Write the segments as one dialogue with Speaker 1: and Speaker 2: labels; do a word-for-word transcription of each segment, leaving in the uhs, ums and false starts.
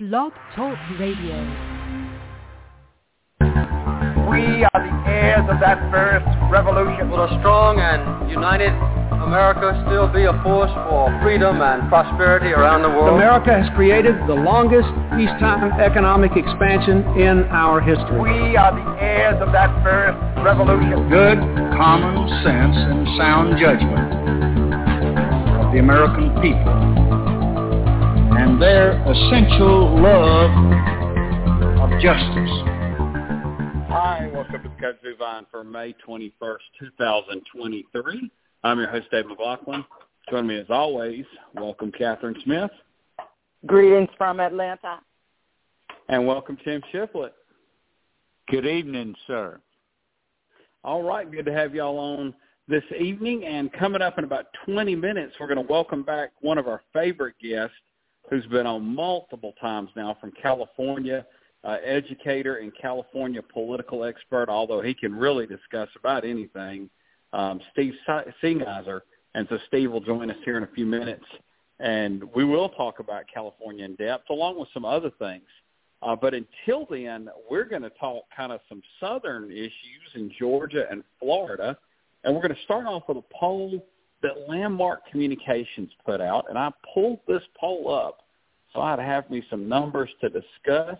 Speaker 1: Blog Talk Radio.
Speaker 2: We are the heirs of that first revolution.
Speaker 3: Will a strong and united America still be a force for freedom and prosperity around the world?
Speaker 4: America has created the longest peacetime economic expansion in our history.
Speaker 2: We are the heirs of that first revolution.
Speaker 5: Good common sense and sound judgment of the American people and their essential love of justice.
Speaker 6: Hi, welcome to the Kudzu Vine for May twenty-first, twenty twenty-three. I'm your host, Dave McLaughlin. Join me as always. Welcome, Catherine Smith.
Speaker 7: Greetings from Atlanta.
Speaker 6: And welcome, Tim Shiflett.
Speaker 8: Good evening, sir.
Speaker 6: All right, good to have y'all on this evening. And coming up in about twenty minutes, we're going to welcome back one of our favorite guests who's been on multiple times now from California, uh, educator and California political expert, although he can really discuss about anything. Um, Steve Singeiser, and so Steve will join us here in a few minutes, and we will talk about California in depth, along with some other things. Uh, but until then, we're going to talk kind of some southern issues in Georgia and Florida, and we're going to start off with a poll that Landmark Communications put out, and I pulled this poll up so I'd have me some numbers to discuss.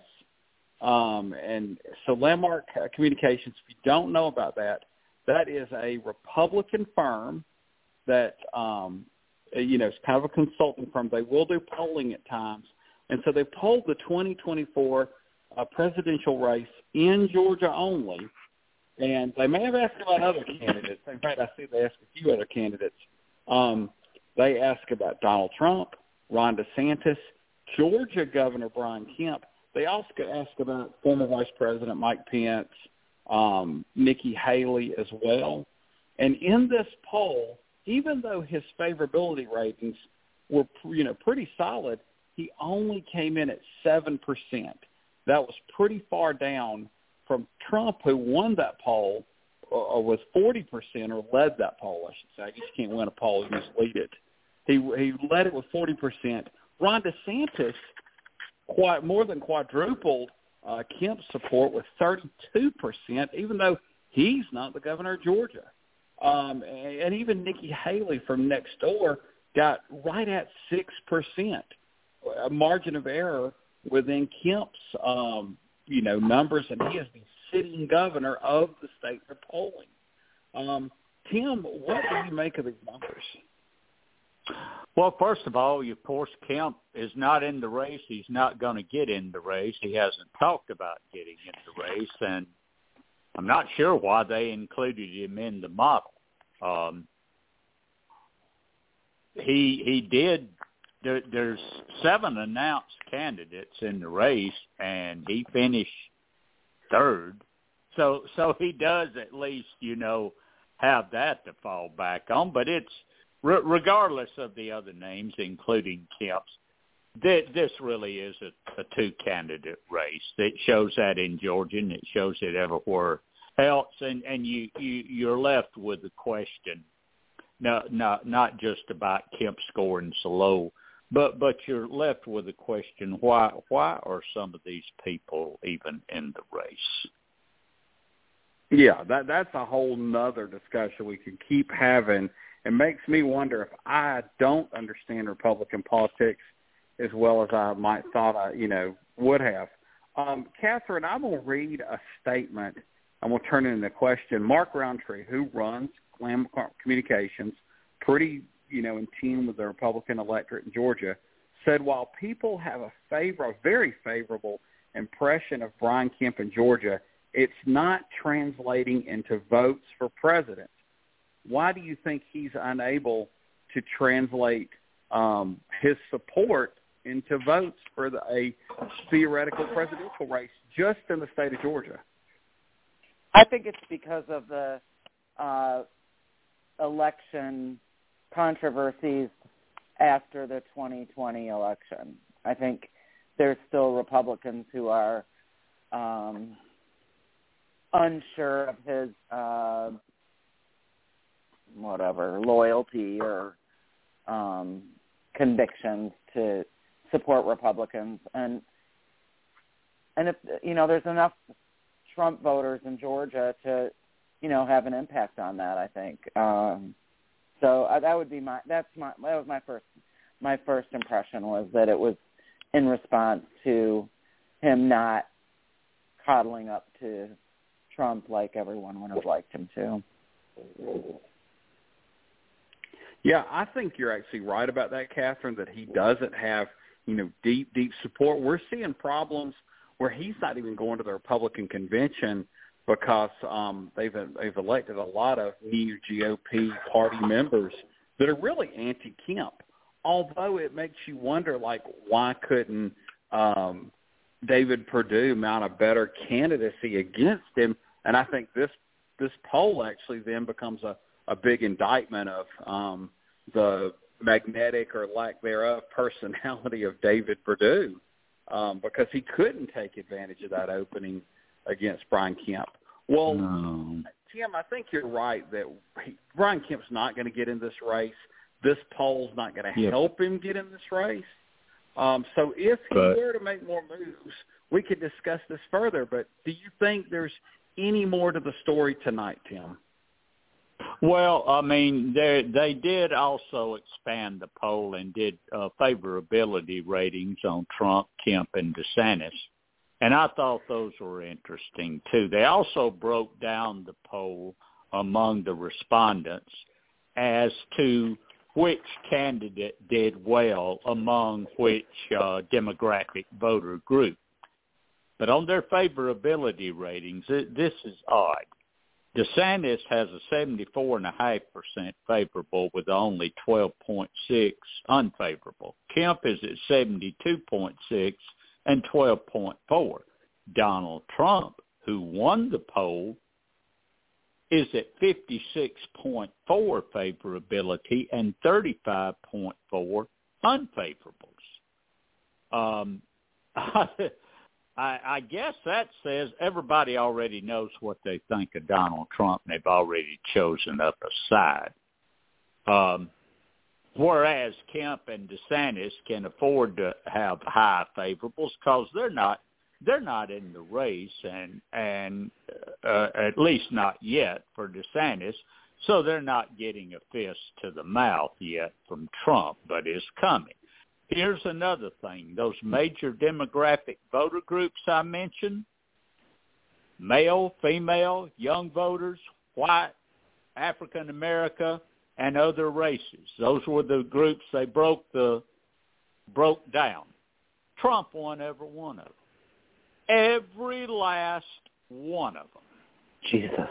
Speaker 6: Um, and so Landmark Communications, if you don't know about that, that is a Republican firm that, um, you know, it's kind of a consulting firm. They will do polling at times. And so they polled the twenty twenty-four uh, presidential race in Georgia only. And they may have asked about other candidates. In fact, I see they asked a few other candidates. Um, they asked about Donald Trump, Ron DeSantis, Georgia Governor Brian Kemp. They also asked about former Vice President Mike Pence, Um, Nikki Haley as well. And in this poll, even though his favorability ratings were, you know, pretty solid, he only came in at seven percent. That was pretty far down from Trump, who won that poll, or was forty percent, or led that poll, I should say. I guess you can't win a poll, you just lead it. He, he led it with forty percent. Ron DeSantis quite more than quadrupled Uh, Kemp's support with thirty-two percent, even though he's not the governor of Georgia. Um, and, and even Nikki Haley from next door got right at six percent, a margin of error within Kemp's, um, you know, numbers, and he is the sitting governor of the state they're polling. Um, Tim, what do you make of these numbers?
Speaker 8: Well, first of all, of course, Kemp is not in the race. He's not going to get in the race. He hasn't talked about getting in the race, and I'm not sure why they included him in the model. Um, he he did. There, there's seven announced candidates in the race, and he finished third. So so he does at least, you know, have that to fall back on. But it's regardless of the other names, including Kemp's, this really is a, a two-candidate race. It shows that in Georgia, and it shows it everywhere else. And, and you, you, you're left with the question, no, not not just about Kemp scoring so low, but but you're left with the question, why why are some of these people even in the race?
Speaker 6: Yeah, that that's a whole nother discussion we could keep having. It makes me wonder if I don't understand Republican politics as well as I might thought I, you know, would have. Um, Catherine, I'm going to read a statement, and we'll turn it into a question. Mark Roundtree, who runs Landmark Communications, pretty, you know, in tune with the Republican electorate in Georgia, said while people have a favor, a very favorable impression of Brian Kemp in Georgia, it's not translating into votes for president. Why do you think he's unable to translate um, his support into votes for the, a theoretical presidential race just in the state of Georgia?
Speaker 7: I think it's because of the uh, election controversies after the twenty twenty election. I think there's still Republicans who are um, unsure of his uh, whatever, loyalty or um, convictions to support Republicans. And and if you know, there's enough Trump voters in Georgia to, you know, have an impact on that. I think um, so. Uh, that would be my. That's my. That was my first. My first impression was that it was in response to him not coddling up to Trump like everyone would have liked him to.
Speaker 6: Yeah, I think you're actually right about that, Catherine, that he doesn't have, you know, deep, deep support. We're seeing problems where he's not even going to the Republican convention because um, they've they've elected a lot of new G O P party members that are really anti-Kemp. Although it makes you wonder, like, why couldn't um, David Perdue mount a better candidacy against him? And I think this this poll actually then becomes a, a big indictment of um, the magnetic or lack thereof personality of David Perdue um, because he couldn't take advantage of that opening against Brian Kemp. Well, no. Tim, I think you're right that he, Brian Kemp's not going to get in this race. This poll's not going to yep. help him get in this race. Um, so if he but, were to make more moves, we could discuss this further. But do you think there's any more to the story tonight, Tim?
Speaker 8: Well, I mean, they they did also expand the poll and did uh, favorability ratings on Trump, Kemp, and DeSantis. And I thought those were interesting, too. They also broke down the poll among the respondents as to which candidate did well among which uh, demographic voter group. But on their favorability ratings, it, this is odd. DeSantis has a seventy-four point five percent favorable with only twelve point six unfavorable. Kemp is at seventy-two point six and twelve point four. Donald Trump, who won the poll, is at fifty-six point four favorability and thirty-five point four unfavorables. Um, I, I guess that says everybody already knows what they think of Donald Trump, and they've already chosen up a side. Um, whereas Kemp and DeSantis can afford to have high favorables because they're not they're not in the race, and and uh, at least not yet for DeSantis. So they're not getting a fist to the mouth yet from Trump, but it's coming. Here's another thing. Those major demographic voter groups I mentioned, male, female, young voters, white, African American, and other races. Those were the groups they broke the broke down. Trump won every one of them. Every last one of them.
Speaker 7: Jesus.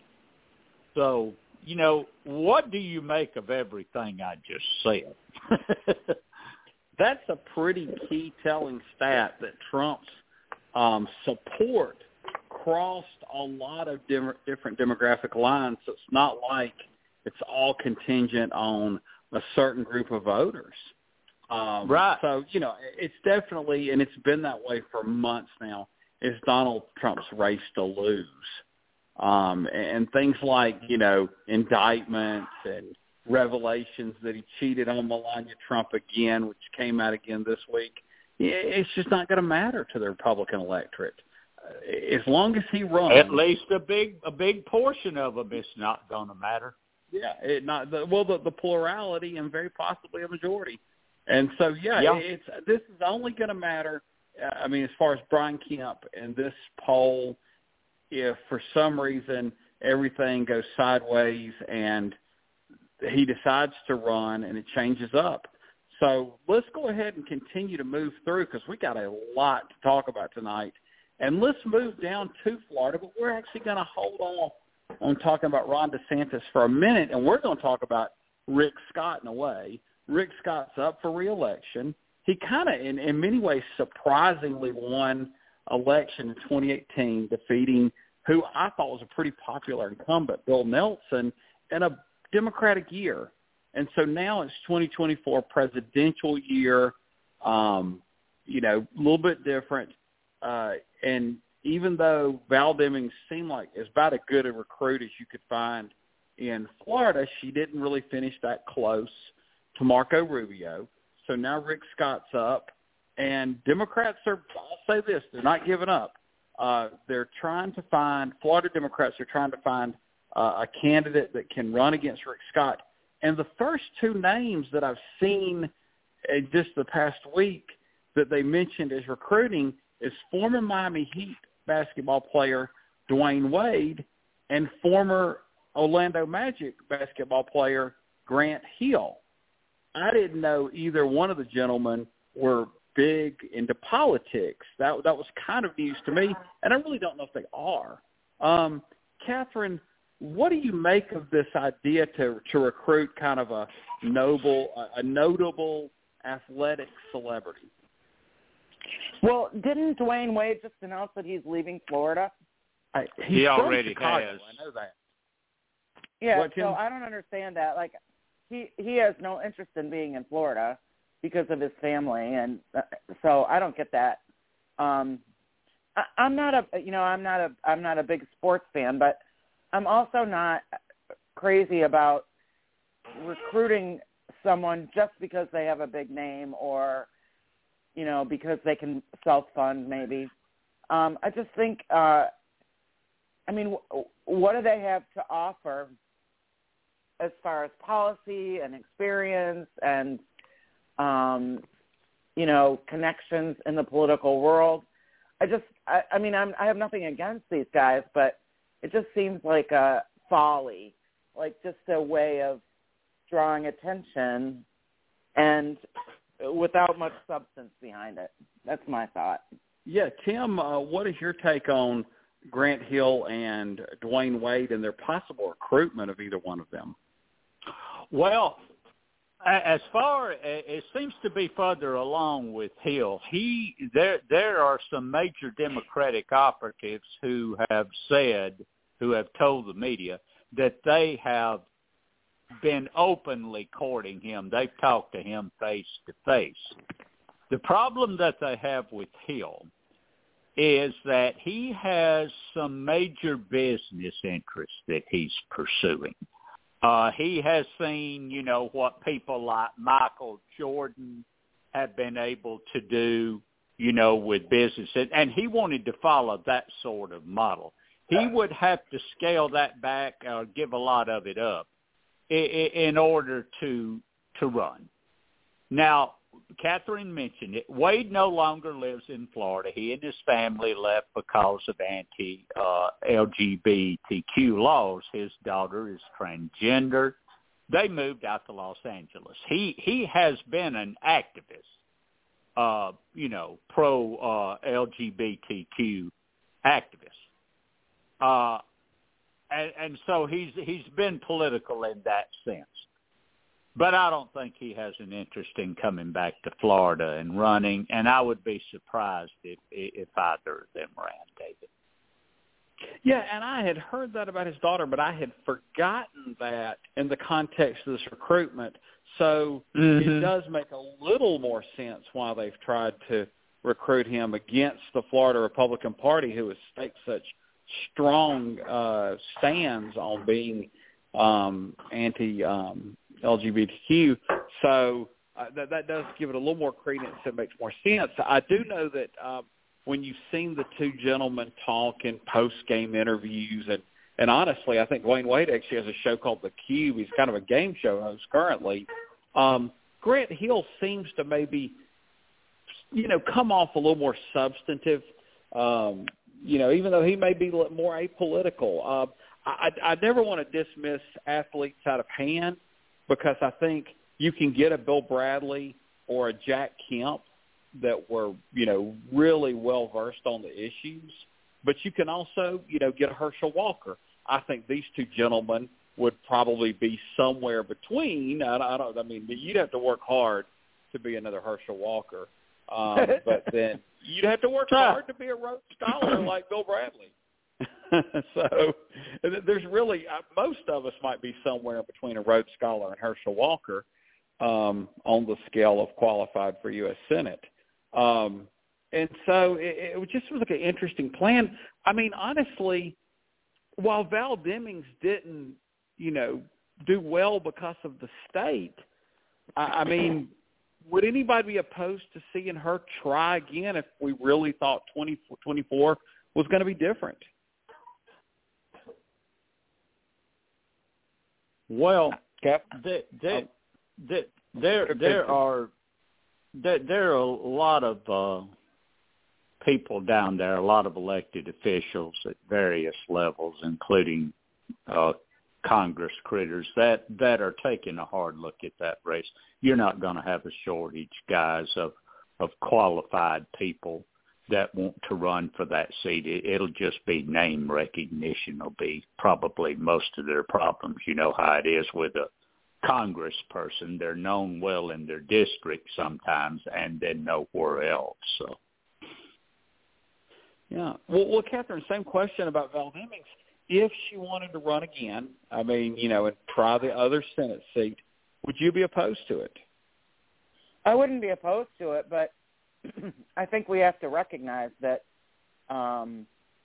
Speaker 8: So, you know, what do you make of everything I just said?
Speaker 6: That's a pretty key telling stat that Trump's um, support crossed a lot of dim- different demographic lines. So it's not like it's all contingent on a certain group of voters. Um,
Speaker 8: right.
Speaker 6: So, you know, it's definitely, and it's been that way for months now, it's Donald Trump's race to lose. Um, and things like, you know, indictments and revelations that he cheated on Melania Trump again, which came out again this week, it's just not going to matter to the Republican electorate. As long as he runs.
Speaker 8: At least a big a big portion of them, it's not going to matter.
Speaker 6: Yeah, it not the, well, the, the plurality and very possibly a majority. And so, yeah,
Speaker 8: yeah.
Speaker 6: it's this is only going to matter, I mean, as far as Brian Kemp and this poll, if for some reason everything goes sideways and he decides to run and it changes up. So let's go ahead and continue to move through because we got a lot to talk about tonight. And let's move down to Florida, but we're actually going to hold off on talking about Ron DeSantis for a minute, and we're going to talk about Rick Scott in a way. Rick Scott's up for re-election. He kind of, in, in many ways, surprisingly won election in twenty eighteen, defeating who I thought was a pretty popular incumbent, Bill Nelson, in a Democratic year. And so now it's twenty twenty-four presidential year, um, you know, a little bit different. Uh, and even though Val Demings seemed like as about as good a recruit as you could find in Florida, she didn't really finish that close to Marco Rubio. So now Rick Scott's up, and Democrats are say this: they're not giving up. Uh, they're trying to find Florida Democrats are trying to find uh, a candidate that can run against Rick Scott. And the first two names that I've seen in just the past week that they mentioned as recruiting is former Miami Heat basketball player Dwayne Wade and former Orlando Magic basketball player Grant Hill. I didn't know either one of the gentlemen were big into politics. That that was kind of news to me, and I really don't know if they are. Um, Catherine, what do you make of this idea to to recruit kind of a noble, a, a notable athletic celebrity?
Speaker 7: Well, didn't Dwayne Wade just announce that he's leaving Florida?
Speaker 6: I,
Speaker 8: he already
Speaker 6: Chicago,
Speaker 8: has.
Speaker 6: I know that.
Speaker 7: Yeah,
Speaker 6: What,
Speaker 7: so I don't understand that. Like, he he has no interest in being in Florida because of his family, and uh, so I don't get that. Um, I, I'm not a you know I'm not a I'm not a big sports fan, but I'm also not crazy about recruiting someone just because they have a big name or, you know, because they can self-fund maybe. Um, I just think, uh, I mean, w- what do they have to offer as far as policy and experience and, um, you know, connections in the political world? I just, I, I mean, I'm, I have nothing against these guys, but it just seems like a folly, like just a way of drawing attention and without much substance behind it. That's my thought.
Speaker 6: Yeah, Tim, uh, what is your take on Grant Hill and Dwayne Wade and their possible recruitment of either one of them?
Speaker 8: Well, as far as it seems to be further along with Hill, he there there are some major Democratic operatives who have said, who have told the media that they have been openly courting him. They've talked to him face to face. The problem that they have with Hill is that he has some major business interests that he's pursuing. Uh, he has seen, you know, what people like Michael Jordan have been able to do, you know, with business, and, and he wanted to follow that sort of model. He would have to scale that back or give a lot of it up in order to to run. Now, Catherine mentioned it. Wade no longer lives in Florida. He and his family left because of anti-L G B T Q laws. His daughter is transgender. They moved out to Los Angeles. He he has been an activist, uh, you know, pro-L G B T Q activist. Uh And, and so he's he's been political in that sense. But I don't think he has an interest in coming back to Florida and running, and I would be surprised if if either of them ran, David.
Speaker 6: Yeah, and I had heard that about his daughter, but I had forgotten that in the context of this recruitment. So mm-hmm. It does make a little more sense why they've tried to recruit him against the Florida Republican Party, who has staked such strong uh, stands on being um, anti um, L G B T Q. So uh, that, that does give it a little more credence. It makes more sense. I do know that uh, when you've seen the two gentlemen talk in post-game interviews, and, and honestly, I think Dwayne Wade actually has a show called The Cube. He's kind of a game show host currently. Um, Grant Hill seems to maybe, you know, come off a little more substantive. Um, You know, even though he may be more apolitical, uh, I, I never want to dismiss athletes out of hand, because I think you can get a Bill Bradley or a Jack Kemp that were, you know, really well versed on the issues, but you can also, you know, get a Herschel Walker. I think these two gentlemen would probably be somewhere between. I, I don't. I mean, you'd have to work hard to be another Herschel Walker. Um, but then you'd have to work hard to be a Rhodes Scholar like Bill Bradley. So there's really, most of us might be somewhere between a Rhodes Scholar and Herschel Walker um, on the scale of qualified for U S Senate. Um, and so it, it just was like an interesting plan. I mean, honestly, while Val Demings didn't, you know, do well because of the state, I, I mean, would anybody be opposed to seeing her try again if we really thought twenty twenty-four was going to be different?
Speaker 8: Well,
Speaker 6: Cap?
Speaker 8: the, the, the, there there are there, there are a lot of uh, people down there, a lot of elected officials at various levels, including uh, Congress critters that that are taking a hard look at that race. You're not going to have a shortage, guys, of of qualified people that want to run for that seat. It, it'll just be name recognition will be probably most of their problems. You know how it is with a Congress person. They're known well in their district sometimes and then nowhere else. So,
Speaker 6: yeah. Well, well, Catherine, same question about Val Demings. If she wanted to run again, I mean, you know, and try the other Senate seat, would you be opposed to it?
Speaker 7: I wouldn't be opposed to it, but I think we have to recognize that um,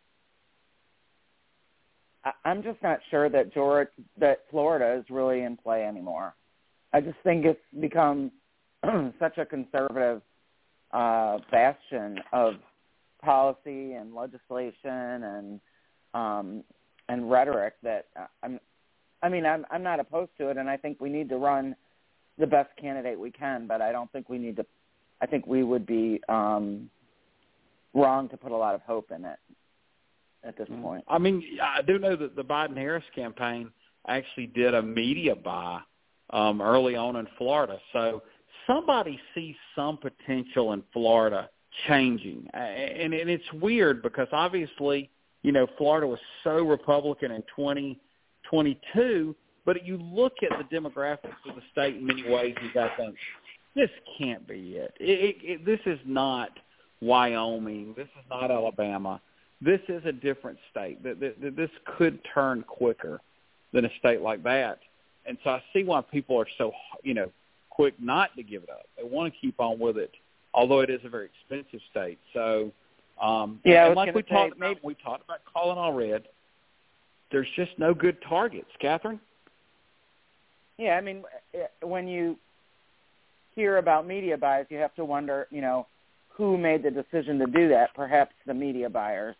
Speaker 7: I, I'm just not sure that Georgia, that Florida is really in play anymore. I just think it's become such a conservative uh, bastion of policy and legislation and um, and rhetoric that I'm. I mean, I'm I'm not opposed to it, and I think we need to run the best candidate we can, but I don't think we need to. I think we would be um, wrong to put a lot of hope in it at this point.
Speaker 6: I mean, I do know that the Biden-Harris campaign actually did a media buy um, early on in Florida. So somebody sees some potential in Florida changing. And, and it's weird because obviously, you know, Florida was so Republican in twenty twenty-two, but you look at the demographics of the state in many ways, you got to think, this can't be it. It, it, it. This is not Wyoming. This is not Alabama. This is a different state. This could turn quicker than a state like that. And so I see why people are so, you know, quick not to give it up. They want to keep on with it, although it is a very expensive state. So, um,
Speaker 7: yeah,
Speaker 6: and like we
Speaker 7: say,
Speaker 6: talked
Speaker 7: maybe,
Speaker 6: about, we talked about Colin Allred, there's just no good targets. Catherine?
Speaker 7: Yeah, I mean, when you hear about media buys, you have to wonder, you know, who made the decision to do that? Perhaps the media buyers.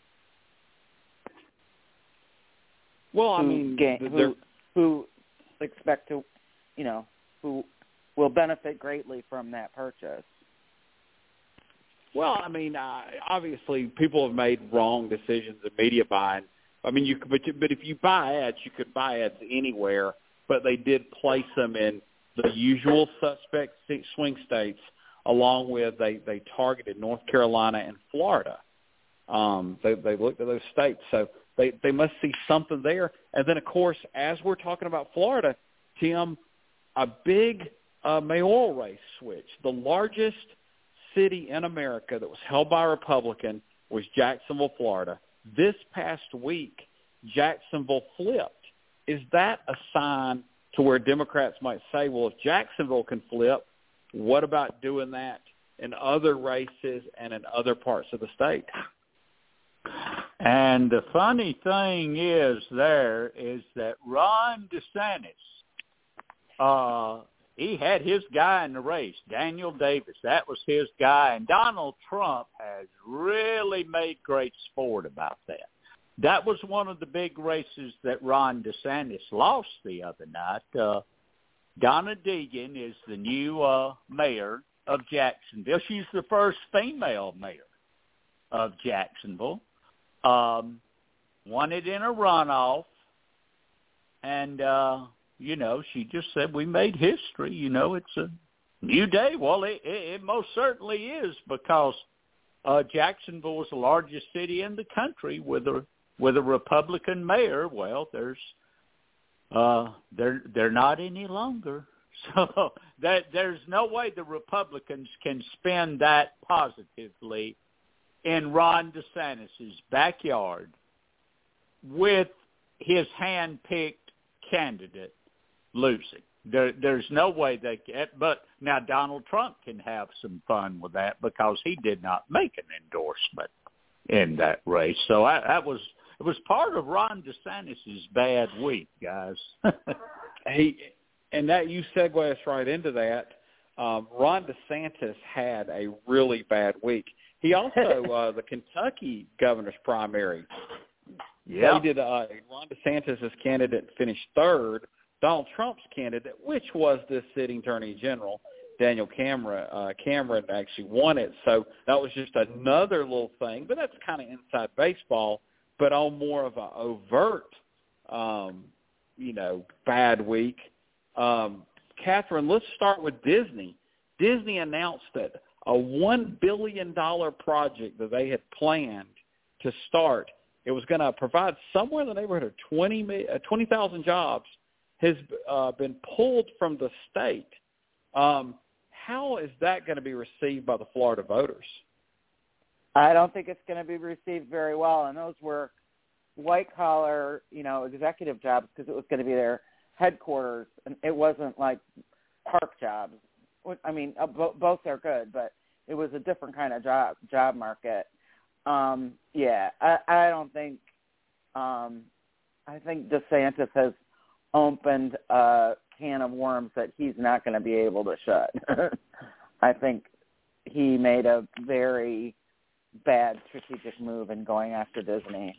Speaker 6: Well, I
Speaker 7: who
Speaker 6: mean,
Speaker 7: gain, who, who expect to, you know, who will benefit greatly from that purchase.
Speaker 6: Well, I mean, uh, obviously, people have made wrong decisions in media buying. I mean, you could, but, you, but if you buy ads, you could buy ads anywhere, but they did place them in the usual suspect swing states, along with they, they targeted North Carolina and Florida. Um, they, they looked at those states, so they, they must see something there. And then, of course, as we're talking about Florida, Tim, a big uh, mayoral race switch. The largest city in America that was held by a Republican was Jacksonville, Florida. This past week, Jacksonville flipped. Is that a sign to where Democrats might say, well, if Jacksonville can flip, what about doing that in other races and in other parts of the state?
Speaker 8: And the funny thing is there is that Ron DeSantis, uh, he had his guy in the race, Daniel Davis. That was his guy. And Donald Trump has really made great sport about that. That was one of the big races that Ron DeSantis lost the other night. Uh, Donna Deegan is the new uh, mayor of Jacksonville. She's the first female mayor of Jacksonville. Um, won it in a runoff. And, uh, you know, she just said, we made history. You know, it's a new day. Well, it, it, it most certainly is because uh, Jacksonville was the largest city in the country with a with a Republican mayor. Well, there's uh, they're they're not any longer. So that there's no way the Republicans can spin that positively in Ron DeSantis' backyard with his hand-picked candidate losing. There, there's no way they can. But now Donald Trump can have some fun with that because he did not make an endorsement in that race. So I, that was it was part of Ron DeSantis' bad week, guys.
Speaker 6: he and that you segue us right into that. um, Ron DeSantis had a really bad week. He also, uh, the Kentucky governor's primary,
Speaker 8: Yeah.
Speaker 6: they did, uh, Ron DeSantis' candidate finished third. Donald Trump's candidate, which was the sitting attorney general, Daniel Cameron, uh, Cameron actually won it. So that was just another little thing, but that's kind of inside baseball, but on more of an overt, um, you know, bad week. Um, Catherine, let's start with Disney. Disney announced that a one billion dollars project that they had planned to start, it was going to provide somewhere in the neighborhood of twenty thousand jobs, has uh, been pulled from the state. Um, how is that going to be received by the Florida voters?
Speaker 7: I don't think it's going to be received very well, and those were white-collar, you know, executive jobs because it was going to be their headquarters, and it wasn't like park jobs. I mean, uh, bo- both are good, but it was a different kind of job job market. Um, yeah, I, I don't think um, – I think DeSantis has opened a can of worms that he's not going to be able to shut. I think he made a very bad strategic move in going after Disney.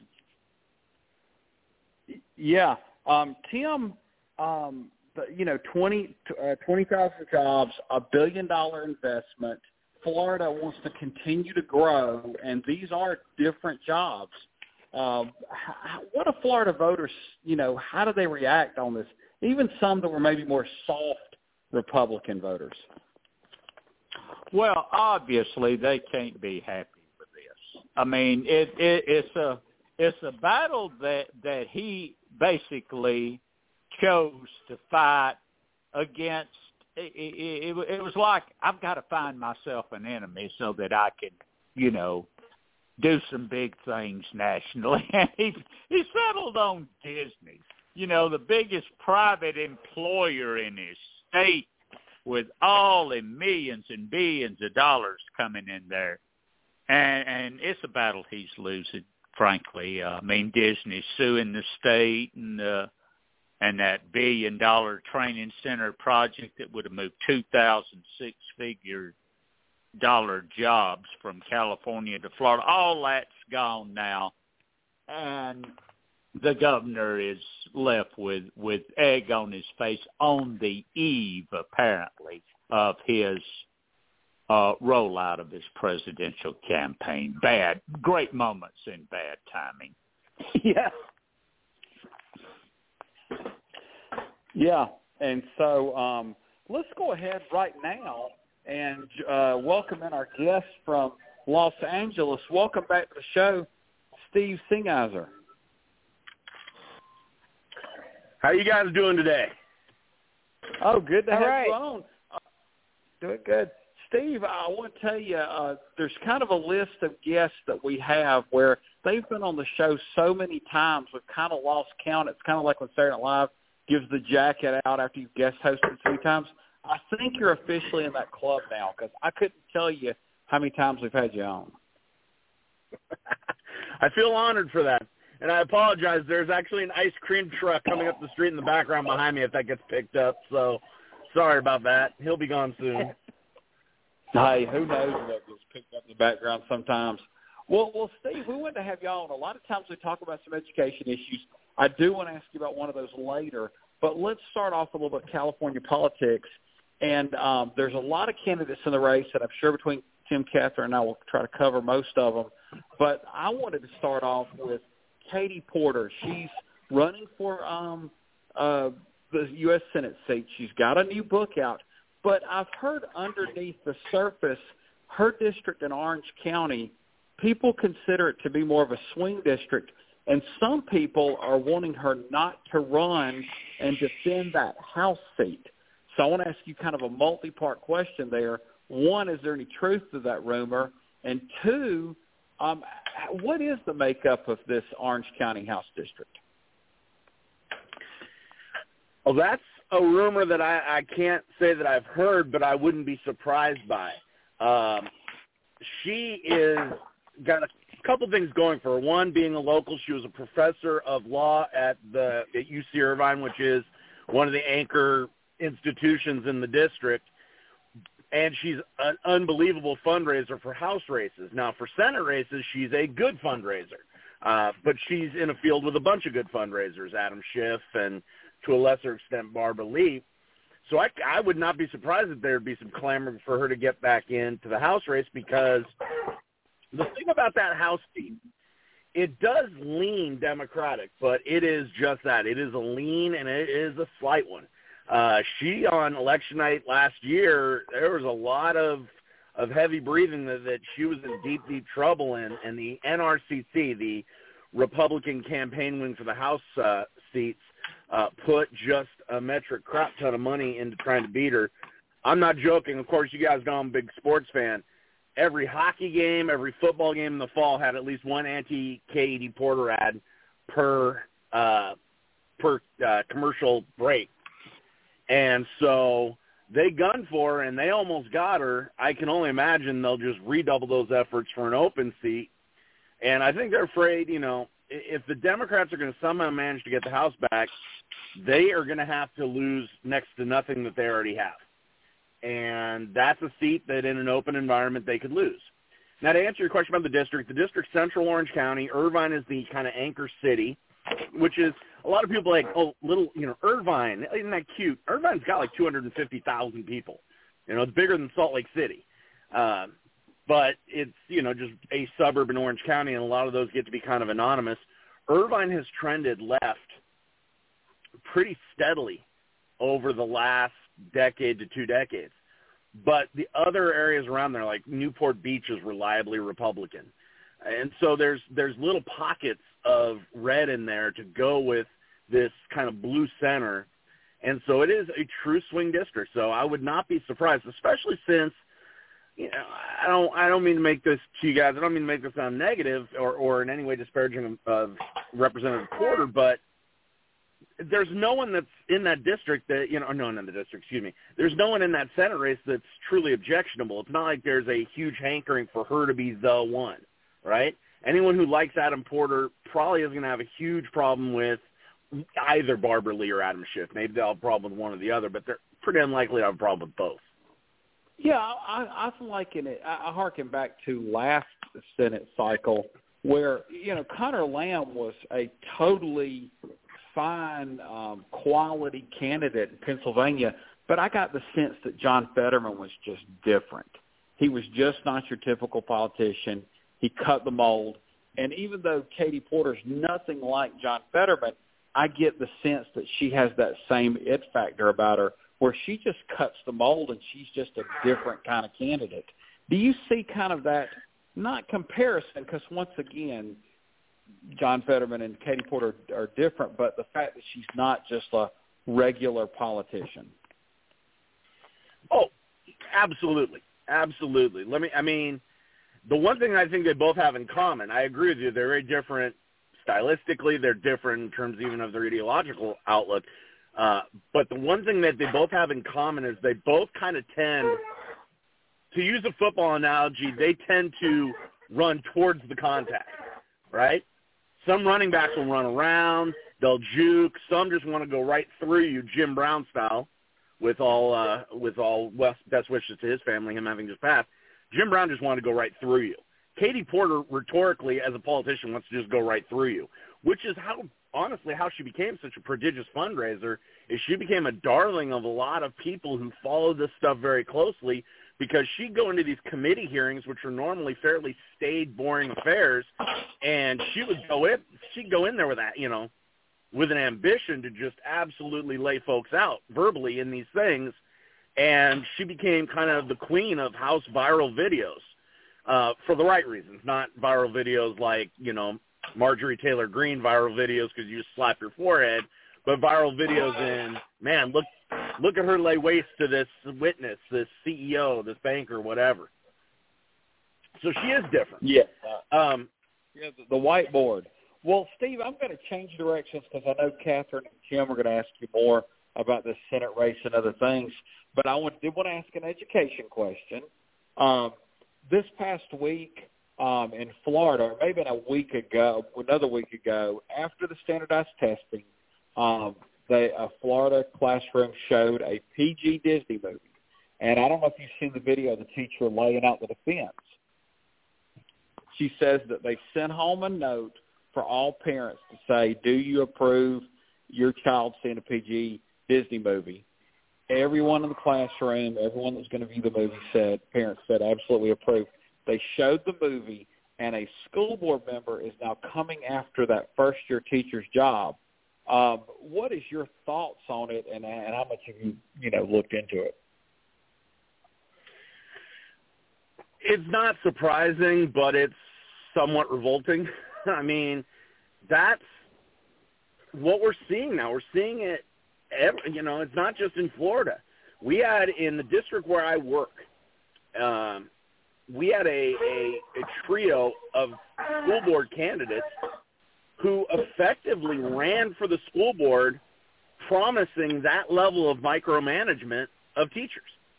Speaker 6: Yeah. Um, Tim, um, the, you know, twenty thousand jobs, a billion-dollar investment. Florida wants to continue to grow, and these are different jobs. Um, how, what do Florida voters, you know, how do they react on this? Even some that were maybe more soft Republican voters.
Speaker 8: Well, obviously they can't be happy with this. I mean, it, it it's a it's a battle that that he basically chose to fight against. It, it, it, it was like, I've got to find myself an enemy so that I can, you know, do some big things nationally. And he he settled on Disney, you know, the biggest private employer in his state, with all the millions and billions of dollars coming in there. And, and it's a battle he's losing, frankly. Uh, I mean, Disney's suing the state, and uh, and that billion-dollar training center project that would have moved two thousand six-figure dollar jobs from California to Florida. All that's gone now, and the governor is left with, with egg on his face on the eve, apparently, of his uh, rollout of his presidential campaign. Bad, great moments in bad timing.
Speaker 7: Yeah.
Speaker 6: Yeah, and so um, let's go ahead right now and uh, welcome in our guest from Los Angeles. Welcome back to the show, Steve Singheiser.
Speaker 1: How you guys doing today?
Speaker 6: Oh, good to
Speaker 7: All
Speaker 6: have
Speaker 7: right.
Speaker 6: you on. Uh, doing good. Steve, I want to tell you, uh, there's kind of a list of guests that we have where they've been on the show so many times, we've kind of lost count. It's kind of like when Saturday Night Live gives the jacket out after you've guest hosted three times. I think you're officially in that club now because I couldn't tell you how many times we've had you on.
Speaker 1: I feel honored for that. And I apologize. There's actually an ice cream truck coming up the street in the background behind me if that gets picked up. So sorry about that. He'll be gone soon.
Speaker 6: Hey, who knows if that gets picked up in the background sometimes. Well, well, Steve, we wanted to have you on. A lot of times we talk about some education issues. I do want to ask you about one of those later, but let's start off a little bit California politics. And um, there's a lot of candidates in the race, and I'm sure between Tim, Catherine, and I will try to cover most of them. But I wanted to start off with Katie Porter. She's running for um, uh, the U S Senate seat. She's got a new book out. But I've heard underneath the surface, her district in Orange County, people consider it to be more of a swing district. And some people are wanting her not to run and defend that House seat. So I want to ask you kind of a multi-part question there. One, is there any truth to that rumor? And two, um, what is the makeup of this Orange County House district?
Speaker 1: Well, that's a rumor that I, I can't say that I've heard, but I wouldn't be surprised by. Um, she is got a couple things going for her. One, being a local, she was a professor of law at the at U C Irvine, which is one of the anchor institutions in the district. and she's an unbelievable fundraiser for House races. Now, for Senate races, she's a good fundraiser, uh, but she's in a field with a bunch of good fundraisers, Adam Schiff and, to a lesser extent, Barbara Lee. So I, I would not be surprised if there would be some clamor for her to get back into the House race, because the thing about that House seat, it does lean Democratic, but it is just that. It is a lean, and it is a slight one. Uh, she, on election night last year, there was a lot of, of heavy breathing that, that she was in deep, deep trouble in, and the N R C C, the Republican campaign wing for the House uh, seats, uh, put just a metric crap ton of money into trying to beat her. I'm not joking. Of course, you guys know I'm a big sports fan. Every hockey game, every football game in the fall had at least one anti-Katie Porter ad per uh, per uh, commercial break. And so they gunned for her, and they almost got her. I can only imagine they'll just redouble those efforts for an open seat. And I think they're afraid, you know, if the Democrats are going to somehow manage to get the House back, they are going to have to lose next to nothing that they already have. And that's a seat that in an open environment they could lose. Now, to answer your question about the district, the district central Orange County, Irvine is the kind of anchor city, which is a lot of people like, oh, little, you know, Irvine, isn't that cute? Irvine's got like two hundred fifty thousand people. You know, it's bigger than Salt Lake City. Um, but it's, you know, just a suburb in Orange County, and a lot of those get to be kind of anonymous. Irvine has trended left pretty steadily over the last decade to two decades. But the other areas around there, like Newport Beach, is reliably Republican. And so there's there's little pockets of red in there to go with this kind of blue center. And so it is a true swing district. So I would not be surprised, especially since, you know, I don't I don't mean to make this to you guys, I don't mean to make this sound negative or, or in any way disparaging of Representative Porter, but there's no one that's in that district that, you know, no one in the district, excuse me. There's no one in that Senate race that's truly objectionable. It's not like there's a huge hankering for her to be the one, right? Anyone who likes Adam Porter probably is going to have a huge problem with either Barbara Lee or Adam Schiff. Maybe they'll have a problem with one or the other, but they're pretty unlikely to have a problem with both.
Speaker 6: Yeah, I, I'm liking it. I, I harken back to last Senate cycle where, you know, Connor Lamb was a totally fine, um, quality candidate in Pennsylvania, but I got the sense that John Fetterman was just different. He was just not your typical politician. He cut the mold. And even though Katie Porter's nothing like John Fetterman, I get the sense that she has that same it factor about her where she just cuts the mold and she's just a different kind of candidate. Do you see kind of that, not comparison, because once again, John Fetterman and Katie Porter are different, but the fact that she's not just a regular politician?
Speaker 1: Oh, absolutely. Absolutely. Let me, I mean, the one thing I think they both have in common, I agree with you, they're very different stylistically, they're different in terms even of their ideological outlook. Uh, but the one thing that they both have in common is they both kind of tend, to use a football analogy, they tend to run towards the contact, right? Some running backs will run around, they'll juke, some just want to go right through you, Jim Brown style, with all uh, with all best wishes to his family, him having just passed. Jim Brown just wanted to go right through you. Katie Porter, rhetorically, as a politician, wants to just go right through you, which is how, honestly, how she became such a prodigious fundraiser, is she became a darling of a lot of people who follow this stuff very closely, because she'd go into these committee hearings, which are normally fairly staid, boring affairs, and she would go in, she'd go in there with that, you know, with an ambition to just absolutely lay folks out verbally in these things, and she became kind of the queen of House viral videos, uh, for the right reasons, not viral videos like, you know, Marjorie Taylor Greene viral videos because you slap your forehead, but viral videos in, man, look, Look at her lay waste to this witness, this C E O, this banker, whatever. So she is different.
Speaker 6: Yeah.
Speaker 1: Um,
Speaker 6: yeah, the, the whiteboard. Well, Steve, I'm going to change directions because I know Catherine and Jim are going to ask you more about this Senate race and other things. But I want, did want to ask an education question. Um, this past week um, in Florida, or maybe a week ago, another week ago, after the standardized testing, um, They, a Florida classroom showed a P G Disney movie, And I don't know if you've seen the video of the teacher laying out the defense. She says that they sent home a note for all parents to say, do you approve your child seeing a P G Disney movie? Everyone in the classroom, everyone that was going to view the movie said, parents said, absolutely approve. They showed the movie, and a school board member is now coming after that first-year teacher's job. Um, what is your thoughts on it, and, and how much have you, you know, looked into it?
Speaker 1: It's not surprising, but it's somewhat revolting. I mean, that's what we're seeing now. We're seeing it, every, you know, it's not just in Florida. We had, in the district where I work, um, we had a, a, a trio of school board candidates who effectively ran for the school board promising that level of micromanagement of teachers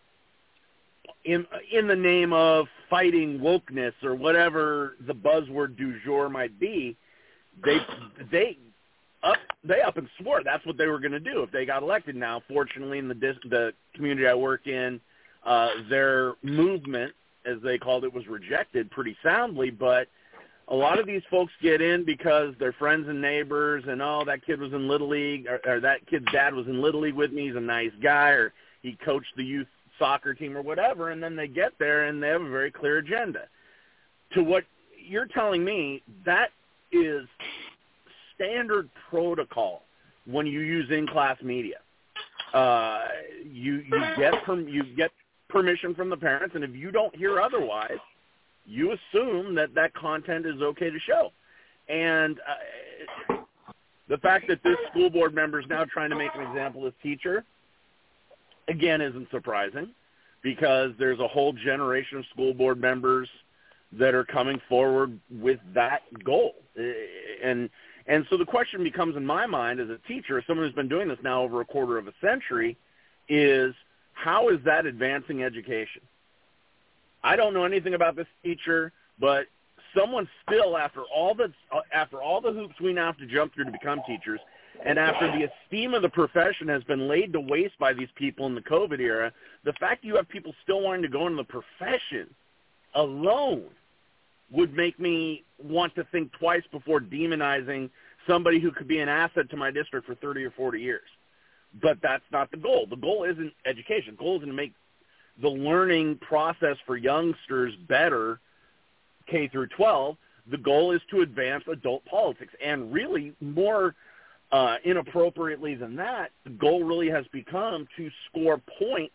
Speaker 1: in in the name of fighting wokeness or whatever the buzzword du jour might be. They they up they up and swore that's what they were going to do if they got elected. Now, fortunately, in the dis- the community I work in, uh, their movement, as they called it, was rejected pretty soundly. But a lot of these folks get in because they're friends and neighbors, and oh, that kid was in Little League, or, or that kid's dad was in Little League with me. He's a nice guy, or he coached the youth soccer team or whatever, and then they get there and they have a very clear agenda. To what you're telling me, that is standard protocol when you use in-class media. Uh, you you get perm, you get permission from the parents, and if you don't hear otherwise, you assume that that content is okay to show. And uh, the fact that this school board member is now trying to make an example of this teacher, again, isn't surprising, because there's a whole generation of school board members that are coming forward with that goal. And and so the question becomes, in my mind, as a teacher, someone who's been doing this now over a quarter of a century, is how is that advancing education? I don't know anything about this teacher, but someone still, after all the after all the hoops we now have to jump through to become teachers, and after the esteem of the profession has been laid to waste by these people in the COVID era, the fact that you have people still wanting to go into the profession alone would make me want to think twice before demonizing somebody who could be an asset to my district for thirty or forty years. But that's not the goal. The goal isn't education. The goal isn't to make the learning process for youngsters better, K through twelve. The goal is to advance adult politics. And really, more uh, inappropriately than that, the goal really has become to score points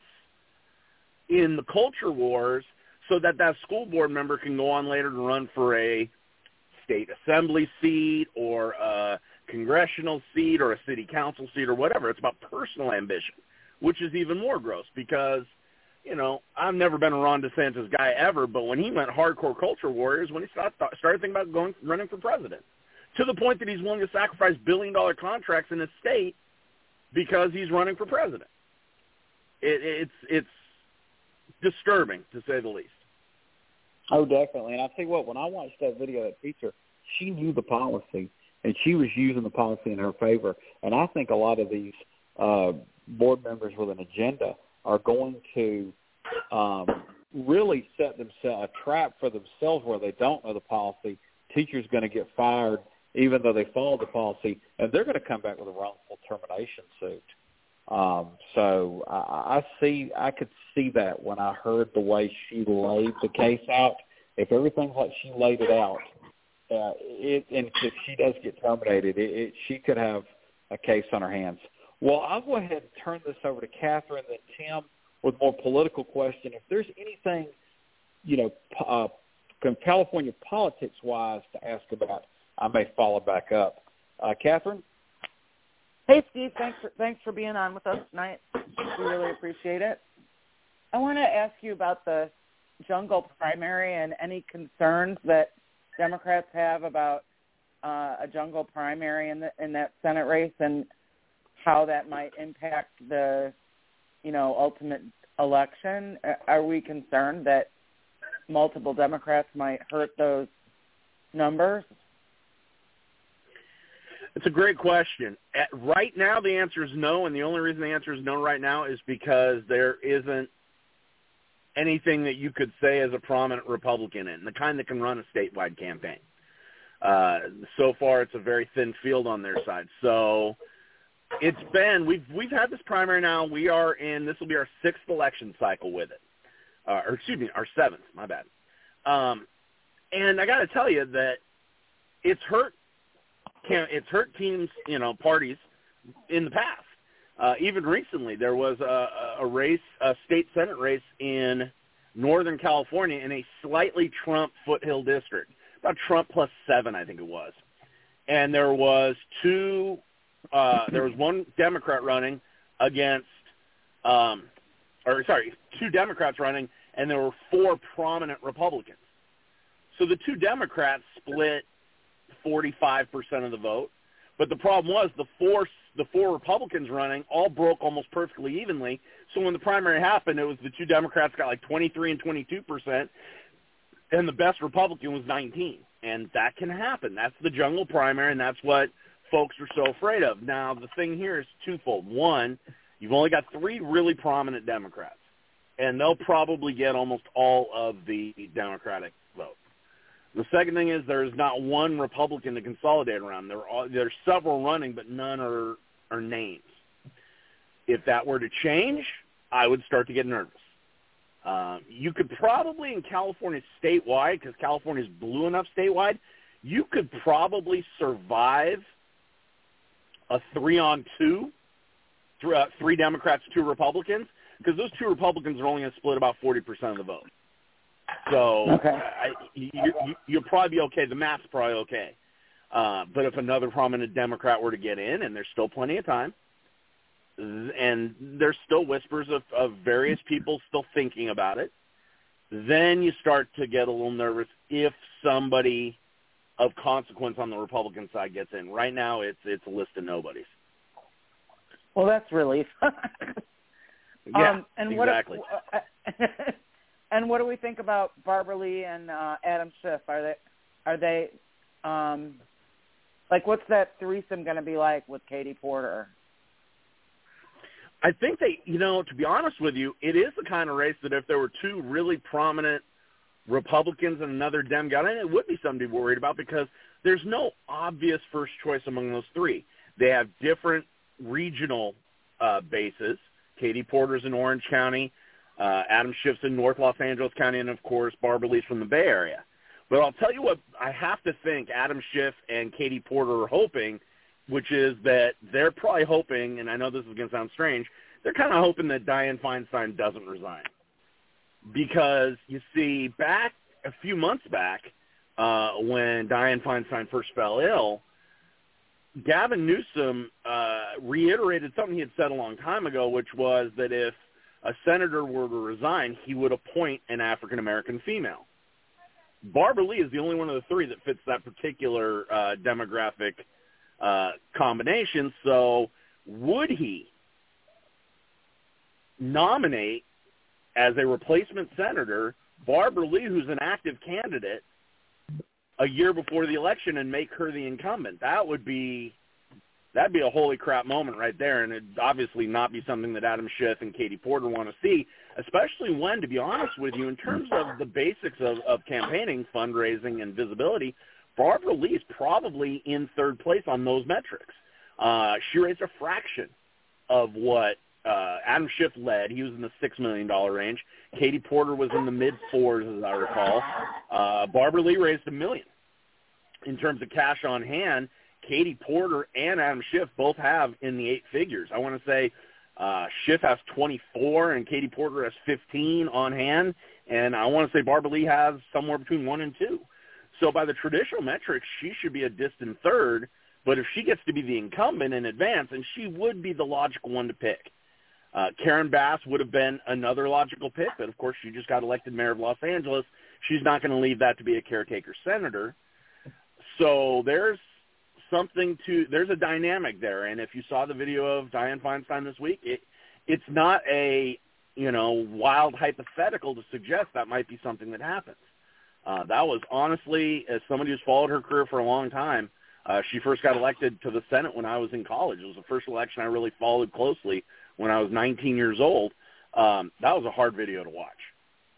Speaker 1: in the culture wars so that that school board member can go on later to run for a state assembly seat or a congressional seat or a city council seat or whatever. It's about personal ambition, which is even more gross because, you know, I've never been a Ron DeSantis guy ever, but when he went hardcore culture warriors, when he started, started thinking about going running for president, to the point that he's willing to sacrifice billion-dollar contracts in his state because he's running for president. It, it's it's disturbing, to say the least.
Speaker 6: Oh, definitely. And I'll tell you what, when I watched that video of that teacher, she knew the policy, and she was using the policy in her favor. And I think a lot of these uh, board members with an agenda are going to um, really set themselves a trap for themselves where they don't know the policy. Teachers going to get fired even though they followed the policy, and they're going to come back with a wrongful termination suit. Um, so I, I see, I could see that when I heard the way she laid the case out. If everything's like she laid it out, uh, it, and if she does get terminated, it, it, she could have a case on her hands. Well, I'll go ahead and turn this over to Catherine, then Tim with more political question. If there's anything, you know, uh, California politics-wise to ask about, I may follow back up. Uh, Catherine?
Speaker 7: Hey, Steve. Thanks for, thanks for being on with us tonight. We really appreciate it. I want to ask you about the jungle primary and any concerns that Democrats have about uh, a jungle primary in, the, in that Senate race and how that might impact the, you know, ultimate election. Are we concerned that multiple Democrats might hurt those numbers?
Speaker 1: It's a great question. At, right now, the answer is no, and the only reason the answer is no right now is because there isn't anything that you could say as a prominent Republican in, the kind that can run a statewide campaign. Uh, so far, it's a very thin field on their side. So it's been, we've we've had this primary now. We are in, this will be our sixth election cycle with it. Uh, or excuse me, our seventh, my bad. Um, and I got to tell you that it's hurt, it's hurt teams, you know, parties in the past. Uh, even recently, there was a, a race, a state Senate race in Northern California in a slightly Trump foothill district, about Trump plus seven, I think it was. And there was two, uh, there was one Democrat running against, um, or sorry, two Democrats running, and there were four prominent Republicans. So the two Democrats split forty-five percent of the vote. But the problem was the four the four Republicans running all broke almost perfectly evenly. So when the primary happened, it was the two Democrats got like twenty-three and twenty-two percent, and the best Republican was nineteen. And that can happen. That's the jungle primary, and that's what folks are so afraid of. Now, the thing here is twofold. One, you've only got three really prominent Democrats, and they'll probably get almost all of the Democratic vote. The second thing is there's not one Republican to consolidate around. There are there's several running, but none are, are names. If that were to change, I would start to get nervous. Um, you could probably in California statewide, because California is blue enough statewide, you could probably survive a three-on-two, th- uh, three Democrats, two Republicans, because those two Republicans are only going to split about forty percent of the vote. So
Speaker 7: okay.
Speaker 1: I, you, you, you'll probably be okay. The math's probably okay. Uh, but if another prominent Democrat were to get in, and there's still plenty of time, and there's still whispers of, of various people still thinking about it, then you start to get a little nervous if somebody of consequence on the Republican side gets in. Right now, it's it's a list of nobodies.
Speaker 7: Well, that's relief.
Speaker 1: yeah,
Speaker 7: um, and
Speaker 1: exactly.
Speaker 7: What, uh, and what do we think about Barbara Lee and uh, Adam Schiff? Are they are they um, like what's that threesome going to be like with Katie Porter?
Speaker 1: I think they, you know, to be honest with you, it is the kind of race that if there were two really prominent Republicans and another Dem guy, it would be something to be worried about because there's no obvious first choice among those three. They have different regional uh, bases. Katie Porter's in Orange County, uh, Adam Schiff's in North Los Angeles County, and, of course, Barbara Lee's from the Bay Area. But I'll tell you what I have to think Adam Schiff and Katie Porter are hoping, which is that they're probably hoping, and I know this is going to sound strange, they're kind of hoping that Dianne Feinstein doesn't resign. Because, you see, back a few months back uh, when Dianne Feinstein first fell ill, Gavin Newsom uh, reiterated something he had said a long time ago, which was that if a senator were to resign, he would appoint an African-American female. Barbara Lee is the only one of the three that fits that particular uh, demographic uh, combination. So would he nominate as a replacement senator Barbara Lee, who's an active candidate, a year before the election and make her the incumbent? That would be that'd be a holy crap moment right there, and it'd obviously not be something that Adam Schiff and Katie Porter want to see, especially when, to be honest with you, in terms of the basics of, of campaigning, fundraising, and visibility, Barbara Lee is probably in third place on those metrics. Uh, she raised a fraction of what uh, Adam Schiff led. He was in the six million dollars range. Katie Porter was in the mid-fours, as I recall. Uh, Barbara Lee raised a million. In terms of cash on hand, Katie Porter and Adam Schiff both have in the eight figures. I want to say uh, Schiff has twenty-four and Katie Porter has fifteen on hand, and I want to say Barbara Lee has somewhere between one and two. So by the traditional metrics, she should be a distant third, but if she gets to be the incumbent in advance, and she would be the logical one to pick. Uh, Karen Bass would have been another logical pick, but of course she just got elected mayor of Los Angeles. She's not going to leave that to be a caretaker senator. So there's something to – there's a dynamic there. And if you saw the video of Dianne Feinstein this week, it, it's not a, you know, wild hypothetical to suggest that might be something that happens. Uh, that was honestly, as somebody who's followed her career for a long time, uh, she first got elected to the Senate when I was in college. It was the first election I really followed closely when I was nineteen years old. Um, that was a hard video to watch.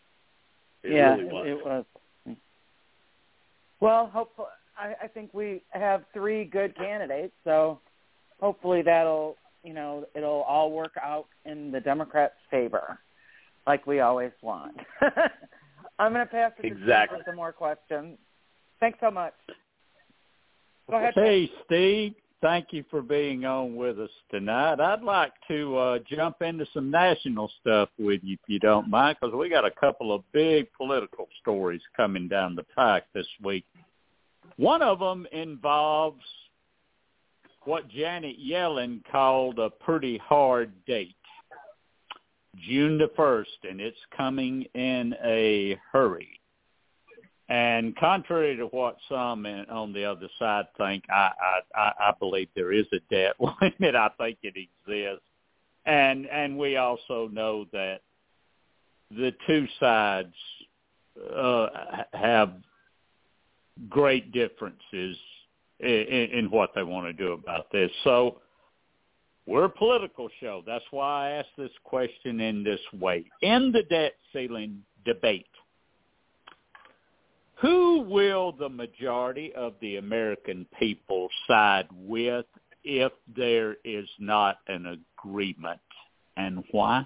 Speaker 1: It
Speaker 7: yeah,
Speaker 1: really was.
Speaker 7: It was. Well, hopefully, I, I think we have three good candidates, so hopefully that'll, you know, it'll all work out in the Democrats' favor, like we always want. I'm going to pass it to
Speaker 1: Exactly.
Speaker 7: Steve for some more questions. Thanks so much. Go ahead.
Speaker 8: Hey, Steve. Thank you for being on with us tonight. I'd like to uh, jump into some national stuff with you, if you don't mind, because we got a couple of big political stories coming down the pike this week. One of them involves what Janet Yellen called a pretty hard date, June the first, and it's coming in a hurry. And contrary to what some in, on the other side think, I, I, I believe there is a debt limit. I think it exists. And and we also know that the two sides uh, have great differences in, in what they want to do about this. So we're a political show. That's why I asked this question in this way. In the debt ceiling debate, who will the majority of the American people side with if there is not an agreement, and why?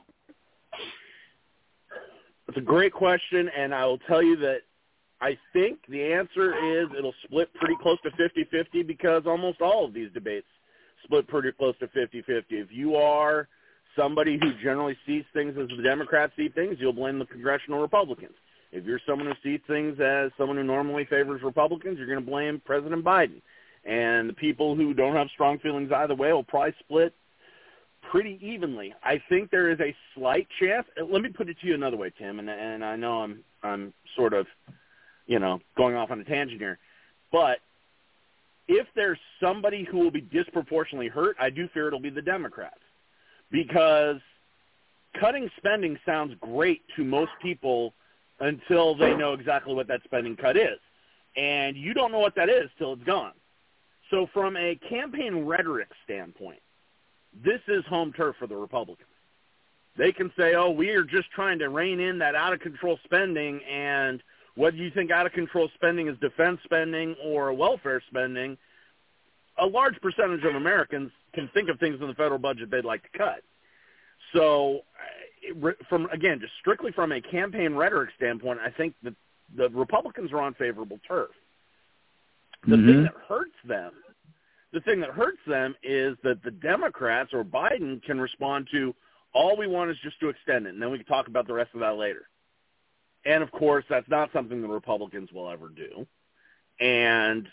Speaker 1: It's a great question, and I will tell you that I think the answer is it'll split pretty close to fifty-fifty because almost all of these debates split pretty close to fifty-fifty. If you are somebody who generally sees things as the Democrats see things, you'll blame the congressional Republicans. If you're someone who sees things as someone who normally favors Republicans, you're going to blame President Biden. And the people who don't have strong feelings either way will probably split pretty evenly. I think there is a slight chance. Let me put it to you another way, Tim, and, and I know I'm I'm sort of, you know, going off on a tangent here. But if there's somebody who will be disproportionately hurt, I do fear it'll be the Democrats. Because cutting spending sounds great to most people until they know exactly what that spending cut is. And you don't know what that is till it's gone. So from a campaign rhetoric standpoint, this is home turf for the Republicans. They can say, oh, we are just trying to rein in that out-of-control spending, and whether you think out-of-control spending is defense spending or welfare spending, a large percentage of Americans can think of things in the federal budget they'd like to cut. So, from again, just strictly from a campaign rhetoric standpoint, I think that the Republicans are on favorable turf. The mm-hmm. thing that hurts them, the thing that hurts them is that the Democrats or Biden can respond to, all we want is just to extend it, and then we can talk about the rest of that later. And, of course, that's not something the Republicans will ever do. And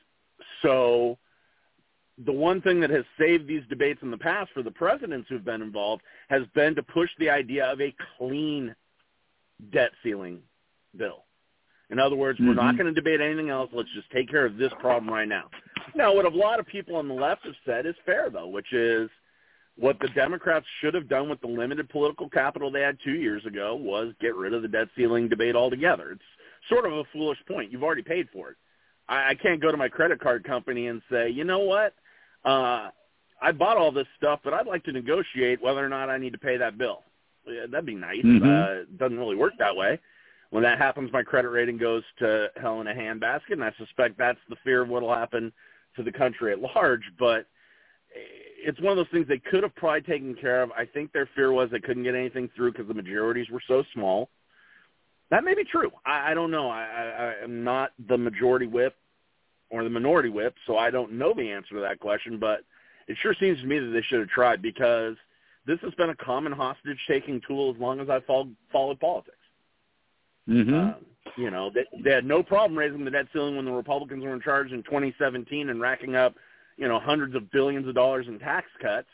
Speaker 1: so the one thing that has saved these debates in the past for the presidents who've been involved has been to push the idea of a clean debt ceiling bill. In other words, mm-hmm. we're not going to debate anything else. Let's just take care of this problem right now. Now, what a lot of people on the left have said is fair, though, which is what the Democrats should have done with the limited political capital they had two years ago was get rid of the debt ceiling debate altogether. It's sort of a foolish point. You've already paid for it. I, I can't go to my credit card company and say, you know what, uh, I bought all this stuff, but I'd like to negotiate whether or not I need to pay that bill. Yeah, that'd be nice. Mm-hmm. Uh, it doesn't really work that way. When that happens, my credit rating goes to hell in a handbasket, and I suspect that's the fear of what will happen to the country at large. But it's one of those things they could have probably taken care of. I think their fear was they couldn't get anything through because the majorities were so small. That may be true. I, I don't know. I, I, I am not the majority whip or the minority whip, so I don't know the answer to that question. But it sure seems to me that they should have tried because this has been a common hostage-taking tool as long as I've followed, followed politics.
Speaker 8: Mm-hmm.
Speaker 1: Um, you know, they, they had no problem raising the debt ceiling when the Republicans were in charge in twenty seventeen and racking up, you know, hundreds of billions of dollars in tax cuts,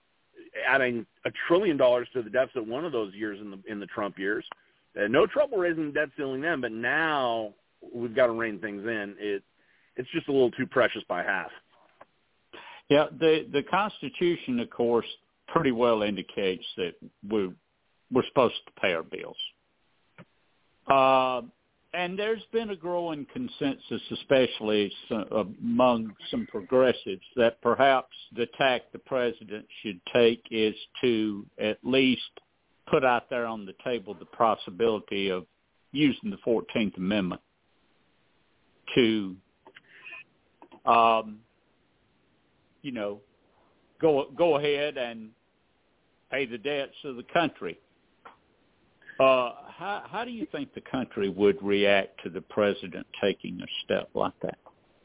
Speaker 1: adding a trillion dollars to the deficit one of those years in the in the Trump years. They had no trouble raising the debt ceiling then, but now we've got to rein things in. It it's just a little too precious by half.
Speaker 8: Yeah, the the Constitution, of course, pretty well indicates that we're we're supposed to pay our bills. Uh, and there's been a growing consensus, especially some, among some progressives, that perhaps the tack the president should take is to at least put out there on the table the possibility of using the fourteenth Amendment to, um, you know, go go ahead and pay the debts of the country. Uh, how how do you think the country would react to the president taking a step like that?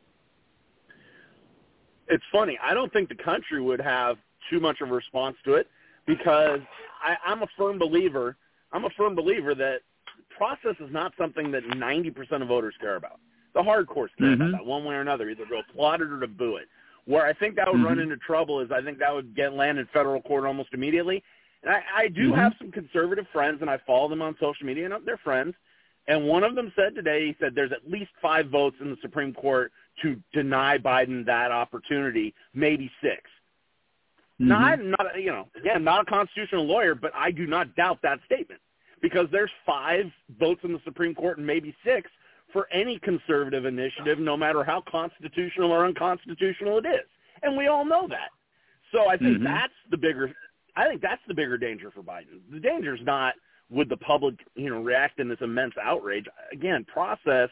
Speaker 1: It's funny. I don't think the country would have too much of a response to it because I, I'm a firm believer. I'm a firm believer that process is not something that ninety percent of voters care about. The hardcores care
Speaker 8: mm-hmm.
Speaker 1: about that one way or another, either to applaud it or to boo it. Where I think that would
Speaker 8: mm-hmm.
Speaker 1: run into trouble is I think that would get land in federal court almost immediately. And I, I do
Speaker 8: mm-hmm.
Speaker 1: have some conservative friends, and I follow them on social media, and they're friends. And one of them said today, he said there's at least five votes in the Supreme Court to deny Biden that opportunity, maybe six. Mm-hmm. Now, I'm not, you know, again, not a constitutional lawyer, but I do not doubt that statement because there's five votes in the Supreme Court and maybe six for any conservative initiative, no matter how constitutional or unconstitutional it is. And we all know that. So I think mm-hmm. that's the bigger I think that's the bigger danger for Biden. The danger is not would the public, you know, react in this immense outrage. Again, process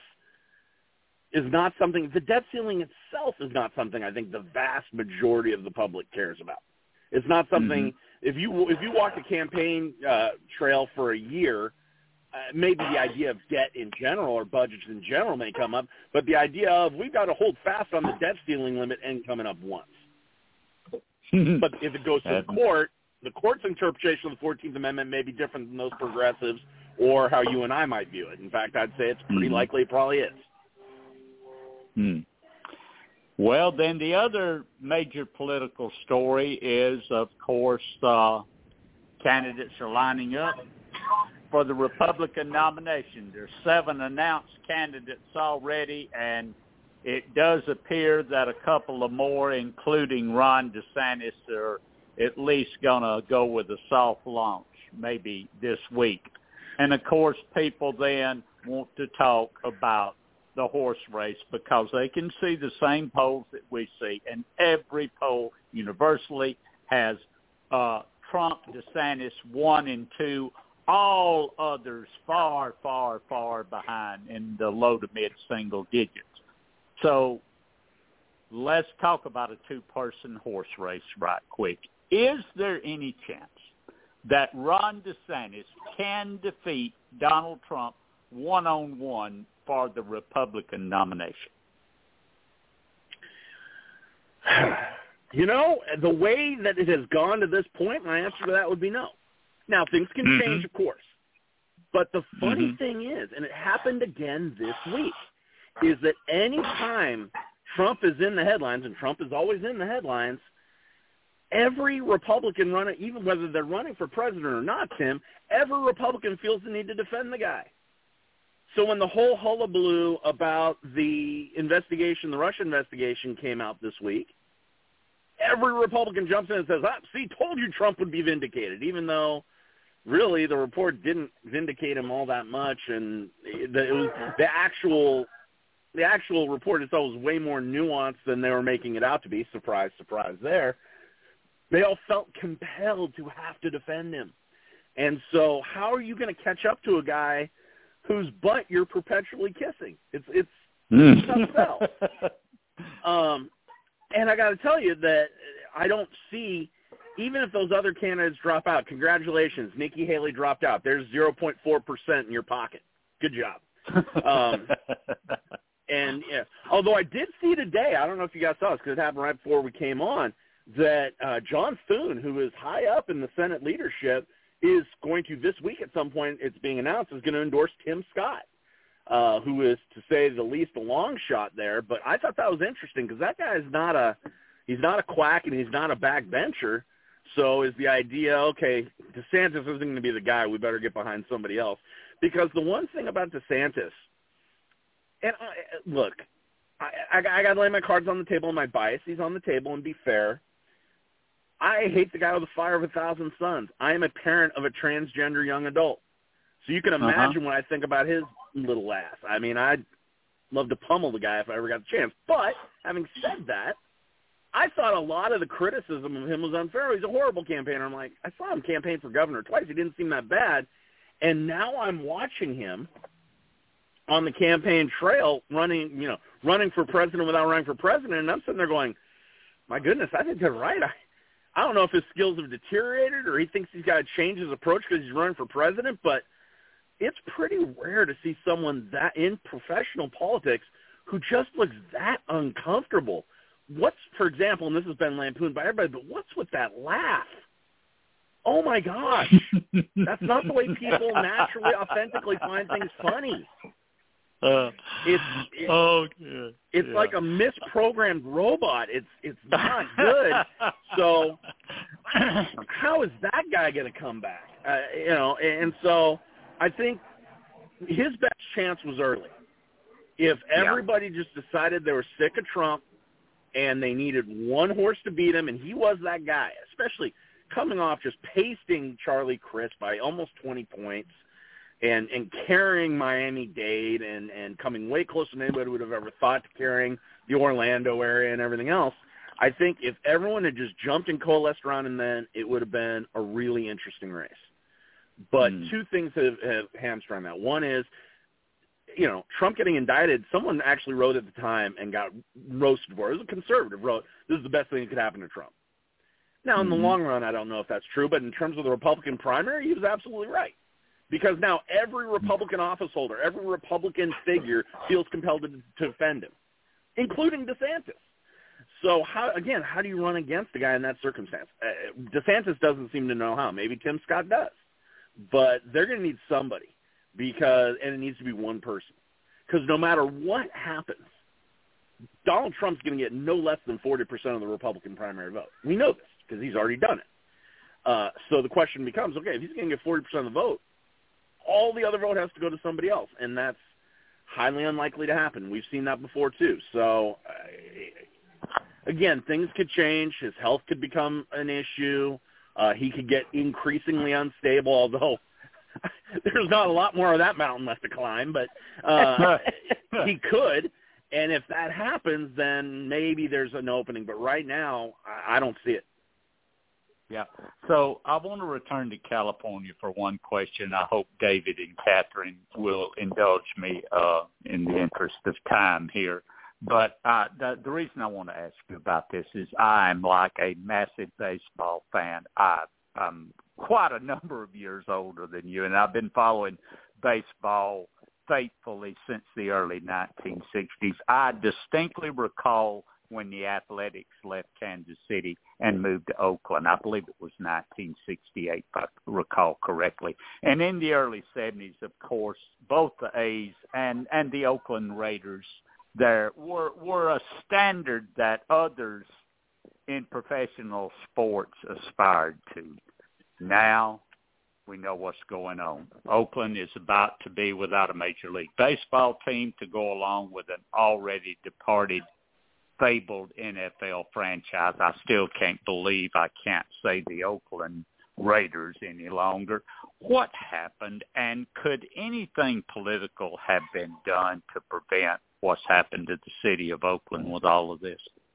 Speaker 1: is not something – the debt ceiling itself is not something I think the vast majority of the public cares about. It's not something mm-hmm. – if you if you walk the campaign uh, trail for a year, uh, maybe the idea of debt in general or budgets in general may come up, but the idea of we've got to hold fast on the debt ceiling limit ain't coming up once. But if it goes to the court, the court's interpretation of the fourteenth Amendment may be different than those progressives or how you and I might view it. In fact, I'd say it's pretty mm. likely it probably is.
Speaker 8: Hmm. Well, then the other major political story is, of course, uh, candidates are lining up for the Republican nomination. There's seven announced candidates already, and it does appear that a couple of more, including Ron DeSantis, are at least going to go with a soft launch maybe this week. And, of course, people then want to talk about the horse race because they can see the same polls that we see. And every poll universally has uh, Trump, DeSantis, one and two, all others far, far, far behind in the low to mid single digits. So let's talk about a two-person horse race right quick. Is there any chance that Ron DeSantis can defeat Donald Trump one-on-one for the Republican nomination?
Speaker 1: You know, the way that it has gone to this point, my answer to that would be no. Now, things can mm-hmm. change, of course. But the funny mm-hmm. thing is, and it happened again this week, is that any time Trump is in the headlines, and Trump is always in the headlines, every Republican running, even whether they're running for president or not, Tim, every Republican feels the need to defend the guy. So when the whole hullabaloo about the investigation, the Russia investigation came out this week, every Republican jumps in and says, ah, see, told you Trump would be vindicated, even though really the report didn't vindicate him all that much. And the, it was, the actual the actual report itself was way more nuanced than they were making it out to be. Surprise, surprise there. They all felt compelled to have to defend him. And so how are you going to catch up to a guy whose butt you're perpetually kissing? It's it's,
Speaker 8: mm.
Speaker 1: it's a tough sell. Um, and I got to tell you that I don't see, even if those other candidates drop out, congratulations, Nikki Haley dropped out. There's zero point four percent in your pocket. Good job. Um, and yeah, although I did see today, I don't know if you guys saw this because it happened right before we came on, that uh, John Thune, who is high up in the Senate leadership, is going to, this week at some point, it's being announced, is going to endorse Tim Scott, uh, who is, to say the least, a long shot there. But I thought that was interesting because that guy is not a, he's not a quack and he's not a backbencher. So is the idea, okay, DeSantis isn't going to be the guy, we better get behind somebody else. Because the one thing about DeSantis, and I, look, I, I, I got to lay my cards on the table and my biases on the table and be fair. I hate the guy with the fire of a thousand suns. I am a parent of a transgender young adult. So you can imagine uh-huh. when I think about his little ass. I mean, I'd love to pummel the guy if I ever got the chance. But having said that, I thought a lot of the criticism of him was unfair. He's a horrible campaigner. I'm like, I saw him campaign for governor twice. He didn't seem that bad. And now I'm watching him, on the campaign trail, running, you know, running for president without running for president. And I'm sitting there going, my goodness, I think they're right. I, I don't know if his skills have deteriorated or he thinks he's got to change his approach because he's running for president, but it's pretty rare to see someone that in professional politics who just looks that uncomfortable. What's, for example, and this has been lampooned by everybody, but what's with that laugh? Oh, my gosh. That's not the way people naturally, authentically find things funny.
Speaker 8: Uh,
Speaker 1: it's it,
Speaker 8: oh, yeah.
Speaker 1: it's
Speaker 8: yeah.
Speaker 1: like a misprogrammed robot. It's it's not good. So how is that guy going to come back? Uh, you know, and so I think his best chance was early. If everybody yeah. just decided they were sick of Trump and they needed one horse to beat him, and he was that guy, especially coming off just pasting Charlie Crist by almost twenty points and, and carrying Miami-Dade and, and coming way closer than anybody would have ever thought to carrying the Orlando area and everything else, I think if everyone had just jumped and coalesced around him then, it would have been a really interesting race. But mm. two things have, have hamstrung that. One is, you know, Trump getting indicted, someone actually wrote at the time and got roasted for it. It was a conservative wrote, this is the best thing that could happen to Trump. Now, in the mm-hmm. long run, I don't know if that's true, but in terms of the Republican primary, he was absolutely right. Because now every Republican office holder, every Republican figure feels compelled to, to defend him, including DeSantis. So, how again, how do you run against a guy in that circumstance? Uh, DeSantis doesn't seem to know how. Maybe Tim Scott does. But they're going to need somebody, because, and it needs to be one person. Because no matter what happens, Donald Trump's going to get no less than forty percent of the Republican primary vote. We know this because he's already done it. Uh, so the question becomes, okay, if he's going to get forty percent of the vote, all the other vote has to go to somebody else, and that's highly unlikely to happen. We've seen that before too. So, uh, again, things could change. His health could become an issue. Uh, he could get increasingly unstable, although there's not a lot more of that mountain left to climb, but uh, he could. And if that happens, then maybe there's an opening. But right now, I don't see it.
Speaker 8: Yeah. So I want to return to California for one question. I hope David and Catherine will indulge me uh, in the interest of time here. But uh, the, the reason I want to ask you about this is I'm like a massive baseball fan. I, I'm quite a number of years older than you, and I've been following baseball faithfully since the early nineteen sixties. I distinctly recall when the Athletics left Kansas City and moved to Oakland. I believe it was nineteen sixty-eight, if I recall correctly. And in the early seventies, of course, both the A's and, and the Oakland Raiders there were, were a standard that others in professional sports aspired to. Now we know what's going on. Oakland is about to be without a Major League Baseball team to go along with an already departed fabled N F L franchise. I still can't believe I can't say the Oakland Raiders any longer. What happened, and could anything political have been done to prevent what's happened to the city of Oakland with all of this?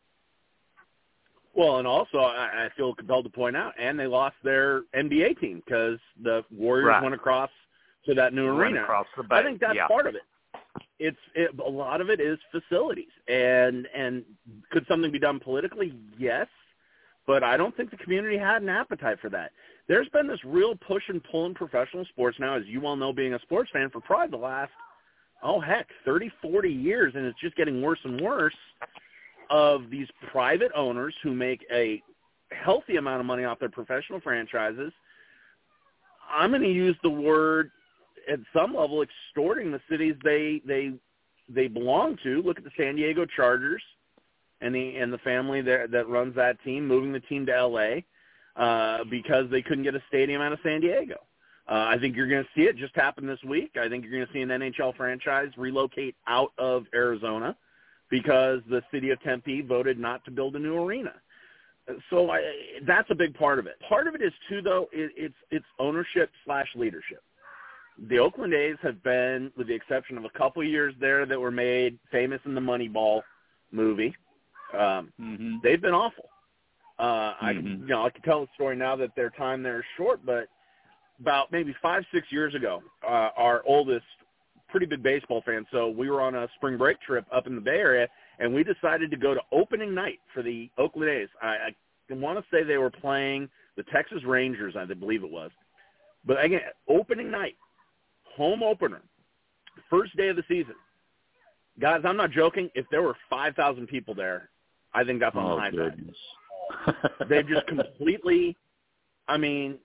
Speaker 1: Well, and also I, I feel compelled to point out, and they lost their N B A team because the Warriors
Speaker 8: right.
Speaker 1: went across to that new
Speaker 8: went
Speaker 1: arena.
Speaker 8: Across the bay.
Speaker 1: I think that's
Speaker 8: yeah.
Speaker 1: part of it. It's it, a lot of it is facilities, and and could something be done politically? Yes, but I don't think the community had an appetite for that. There's been this real push and pull in professional sports now, as you well know, being a sports fan, for probably the last oh heck thirty, forty years, and it's just getting worse and worse. Of these private owners who make a healthy amount of money off their professional franchises. I'm going to use the word at some level extorting the cities they they they belong to. Look at the San Diego Chargers and the and the family there that runs that team, moving the team to L A uh, because they couldn't get a stadium out of San Diego. Uh, I think you're going to see it just happen this week. I think you're going to see an N H L franchise relocate out of Arizona because the city of Tempe voted not to build a new arena. So I, that's a big part of it. Part of it is, too, though, it, it's it's ownership slash leadership. The Oakland A's have been, with the exception of a couple of years there that were made famous in the Moneyball movie, um, mm-hmm. they've been awful. Uh, mm-hmm. I, you know, I can tell the story now that their time there is short, but about maybe five, six years ago, uh, our oldest pretty big baseball fan, so we were on a spring break trip up in the Bay Area, and we decided to go to opening night for the Oakland A's. I, I want to say they were playing the Texas Rangers, I believe it was. But again, opening night, home opener, first day of the season. Guys, I'm not joking. If there were five thousand people there, I think that's on
Speaker 8: oh,
Speaker 1: the high
Speaker 8: goodness.
Speaker 1: side. They've just completely, I mean,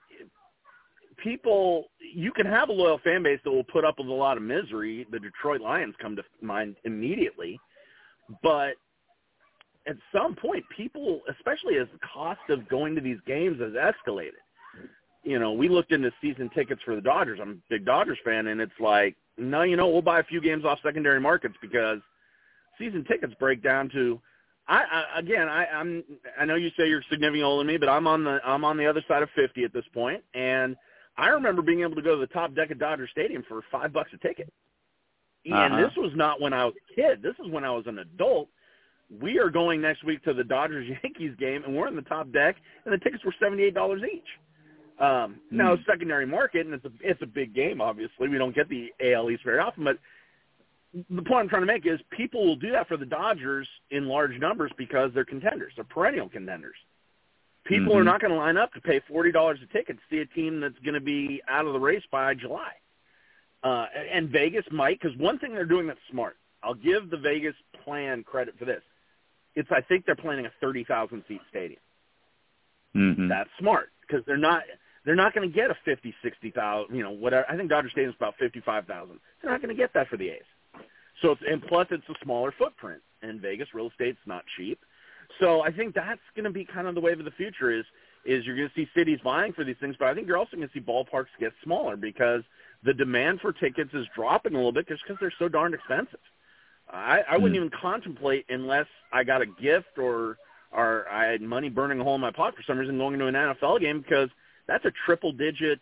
Speaker 1: people, you can have a loyal fan base that will put up with a lot of misery. The Detroit Lions come to mind immediately. But at some point, people, especially as the cost of going to these games has escalated, you know, we looked into season tickets for the Dodgers. I'm a big Dodgers fan, and it's like, no, you know, we'll buy a few games off secondary markets because season tickets break down to, I, I again, I, I'm, I know you say you're significantly older than me, but I'm on the, I'm on the other side of fifty at this point, and I remember being able to go to the top deck of Dodger Stadium for five bucks a ticket. Uh-huh. And this was not when I was a kid. This is when I was an adult. We are going next week to the Dodgers-Yankees game, and we're in the top deck, and the tickets were seventy-eight dollars each. Um, mm. Now, it's secondary market, and it's a, it's a big game, obviously. We don't get the A L East very often, but the point I'm trying to make is people will do that for the Dodgers in large numbers because they're contenders. They're perennial contenders. People mm-hmm. are not going to line up to pay forty dollars a ticket to see a team that's going to be out of the race by July. Uh, and Vegas might, because one thing they're doing that's smart. I'll give the Vegas plan credit for this. It's I think they're planning a thirty thousand seat stadium.
Speaker 8: Mm-hmm.
Speaker 1: That's smart because they're not they're not going to get a fifty, sixty thousand, you know, whatever. I think Dodger Stadium's about fifty-five thousand. They're not going to get that for the A's. So it's, and plus it's a smaller footprint, and Vegas real estate's not cheap. So I think that's going to be kind of the wave of the future is is you're going to see cities vying for these things, but I think you're also going to see ballparks get smaller because the demand for tickets is dropping a little bit just because they're so darn expensive. I, I wouldn't mm. even contemplate unless I got a gift or or I had money burning a hole in my pocket for some reason going to an N F L game because that's a triple digit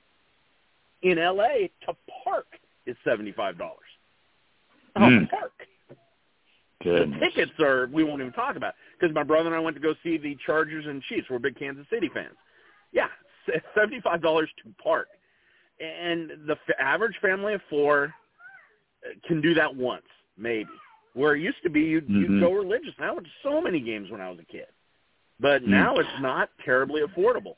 Speaker 1: in L A to park is seventy-five dollars.
Speaker 8: Mm.
Speaker 1: Oh, park.
Speaker 8: Goodness.
Speaker 1: The tickets are, we won't even talk about because my brother and I went to go see the Chargers and Chiefs. We're big Kansas City fans. Yeah, seventy-five dollars to park. And the f- average family of four can do that once, maybe. Where it used to be, you'd, mm-hmm. you'd go religious. Now it's so many games when I was a kid. But now mm. it's not terribly affordable.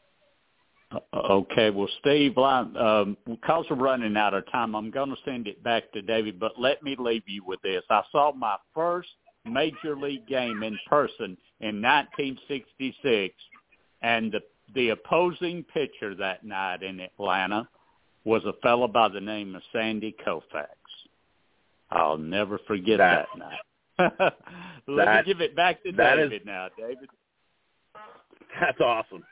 Speaker 8: Okay, well, Steve, um, because we're running out of time, I'm going to send it back to David, but let me leave you with this. I saw my first Major League game in person in nineteen sixty-six, and the, the opposing pitcher that night in Atlanta was a fellow by the name of Sandy Koufax. I'll never forget that, that night. Let that, me give it back to David is, now, David.
Speaker 1: That's awesome.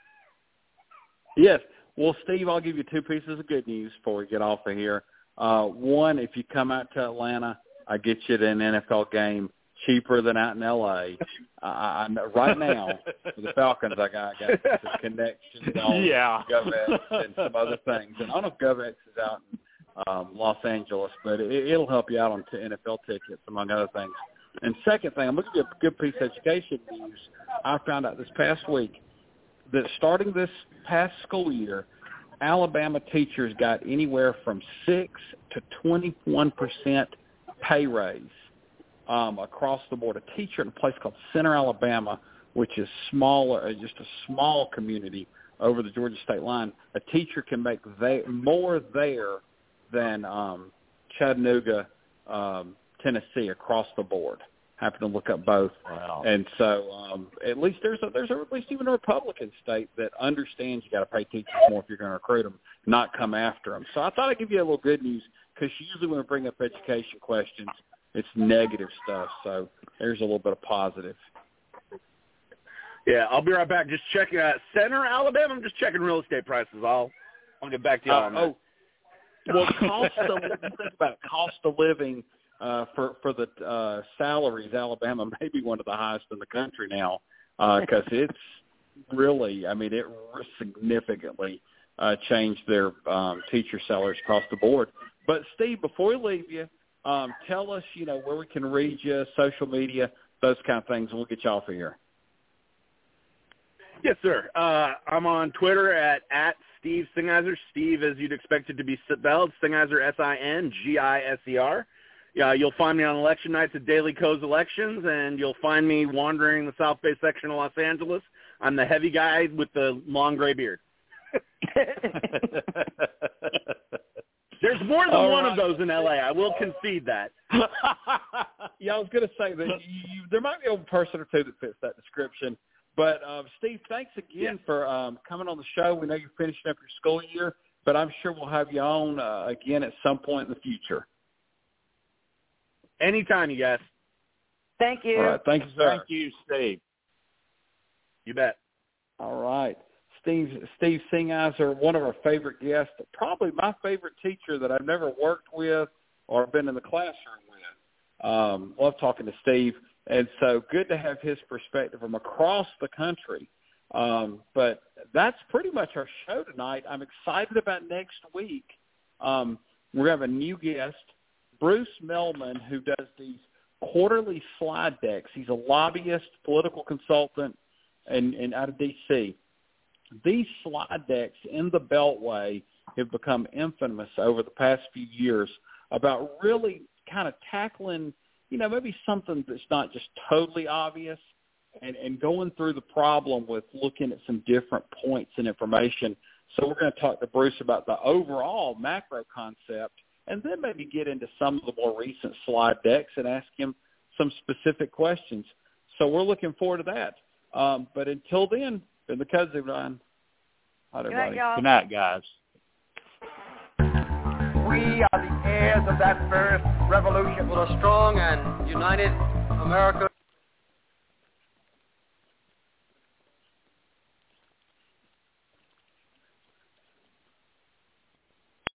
Speaker 6: Yes. Well, Steve, I'll give you two pieces of good news before we get off of here. Uh, one, if you come out to Atlanta, I get you to an N F L game cheaper than out in L A. Uh, I, I, right now, for the Falcons, I got, I got some connections on
Speaker 8: yeah.
Speaker 6: GovX and some other things. And I don't know if GovX is out in um, Los Angeles, but it, it'll help you out on t- N F L tickets, among other things. And second thing, I'm going to give you a good piece of education news. I found out this past week that starting this past school year, Alabama teachers got anywhere from six to twenty-one percent pay raise um, across the board. A teacher in a place called Center, Alabama, which is smaller, just a small community over the Georgia state line. A teacher can make they, more there than um, Chattanooga, um, Tennessee, across the board. Happen to look up both,
Speaker 8: wow.
Speaker 6: And so um, at least there's a, there's a, at least even a Republican state that understands you got to pay teachers more if you're going to recruit them, not come after them. So I thought I'd give you a little good news because usually when we bring up education questions, it's negative stuff. So there's a little bit of positive.
Speaker 1: Yeah, I'll be right back. Just checking uh, Center, Alabama. I'm just checking real estate prices. I'll I'll get back to you
Speaker 6: uh,
Speaker 1: on that.
Speaker 6: Oh, well, cost of think about it, cost of living. Uh, for for the uh, salaries, Alabama may be one of the highest in the country now because uh, it's really, I mean, it significantly uh, changed their um, teacher salaries across the board. But, Steve, before we leave you, um, tell us, you know, where we can read you, social media, those kind of things, and we'll get you off of here.
Speaker 1: Yes, sir. Uh, I'm on Twitter at, at Steve Singizer. Steve, as you'd expect it to be spelled, Singizer, S I N G I S E R. Yeah, you'll find me on election nights at Daily Co's Elections, and you'll find me wandering the South Bay section of Los Angeles. I'm the heavy guy with the long gray beard. There's more than
Speaker 6: All
Speaker 1: one
Speaker 6: right.
Speaker 1: of those in L A. I will concede that.
Speaker 6: Yeah, I was going to say that you, you, there might be a person or two that fits that description. But, uh, Steve, thanks again
Speaker 1: yeah.
Speaker 6: for um, coming on the show. We know you're finishing up your school year, but I'm sure we'll have you on uh, again at some point in the future.
Speaker 1: Anytime, you guys.
Speaker 7: Thank you.
Speaker 6: All right. Thank you, sir.
Speaker 8: Thank you, Steve.
Speaker 1: You bet.
Speaker 6: All right. Steve Steve Singheiser, one of our favorite guests, probably my favorite teacher that I've never worked with or been in the classroom with. Um, love talking to Steve, and so good to have his perspective from across the country. Um, but that's pretty much our show tonight. I'm excited about next week. Um, we're going to have a new guest, Bruce Mehlman, who does these quarterly slide decks. He's a lobbyist, political consultant, and, and out of D C These slide decks in the Beltway have become infamous over the past few years about really kind of tackling, you know, maybe something that's not just totally obvious and, and going through the problem with looking at some different points and information. So we're going to talk to Bruce about the overall macro concept and then maybe get into some of the more recent slide decks and ask him some specific questions. So we're looking forward to that. Um, but until then, been the Kudzu Line. Hi,
Speaker 7: Good
Speaker 6: everybody.
Speaker 7: night, y'all.
Speaker 8: Good night, guys.
Speaker 2: We are the heirs of that first revolution.
Speaker 3: Will a strong and united America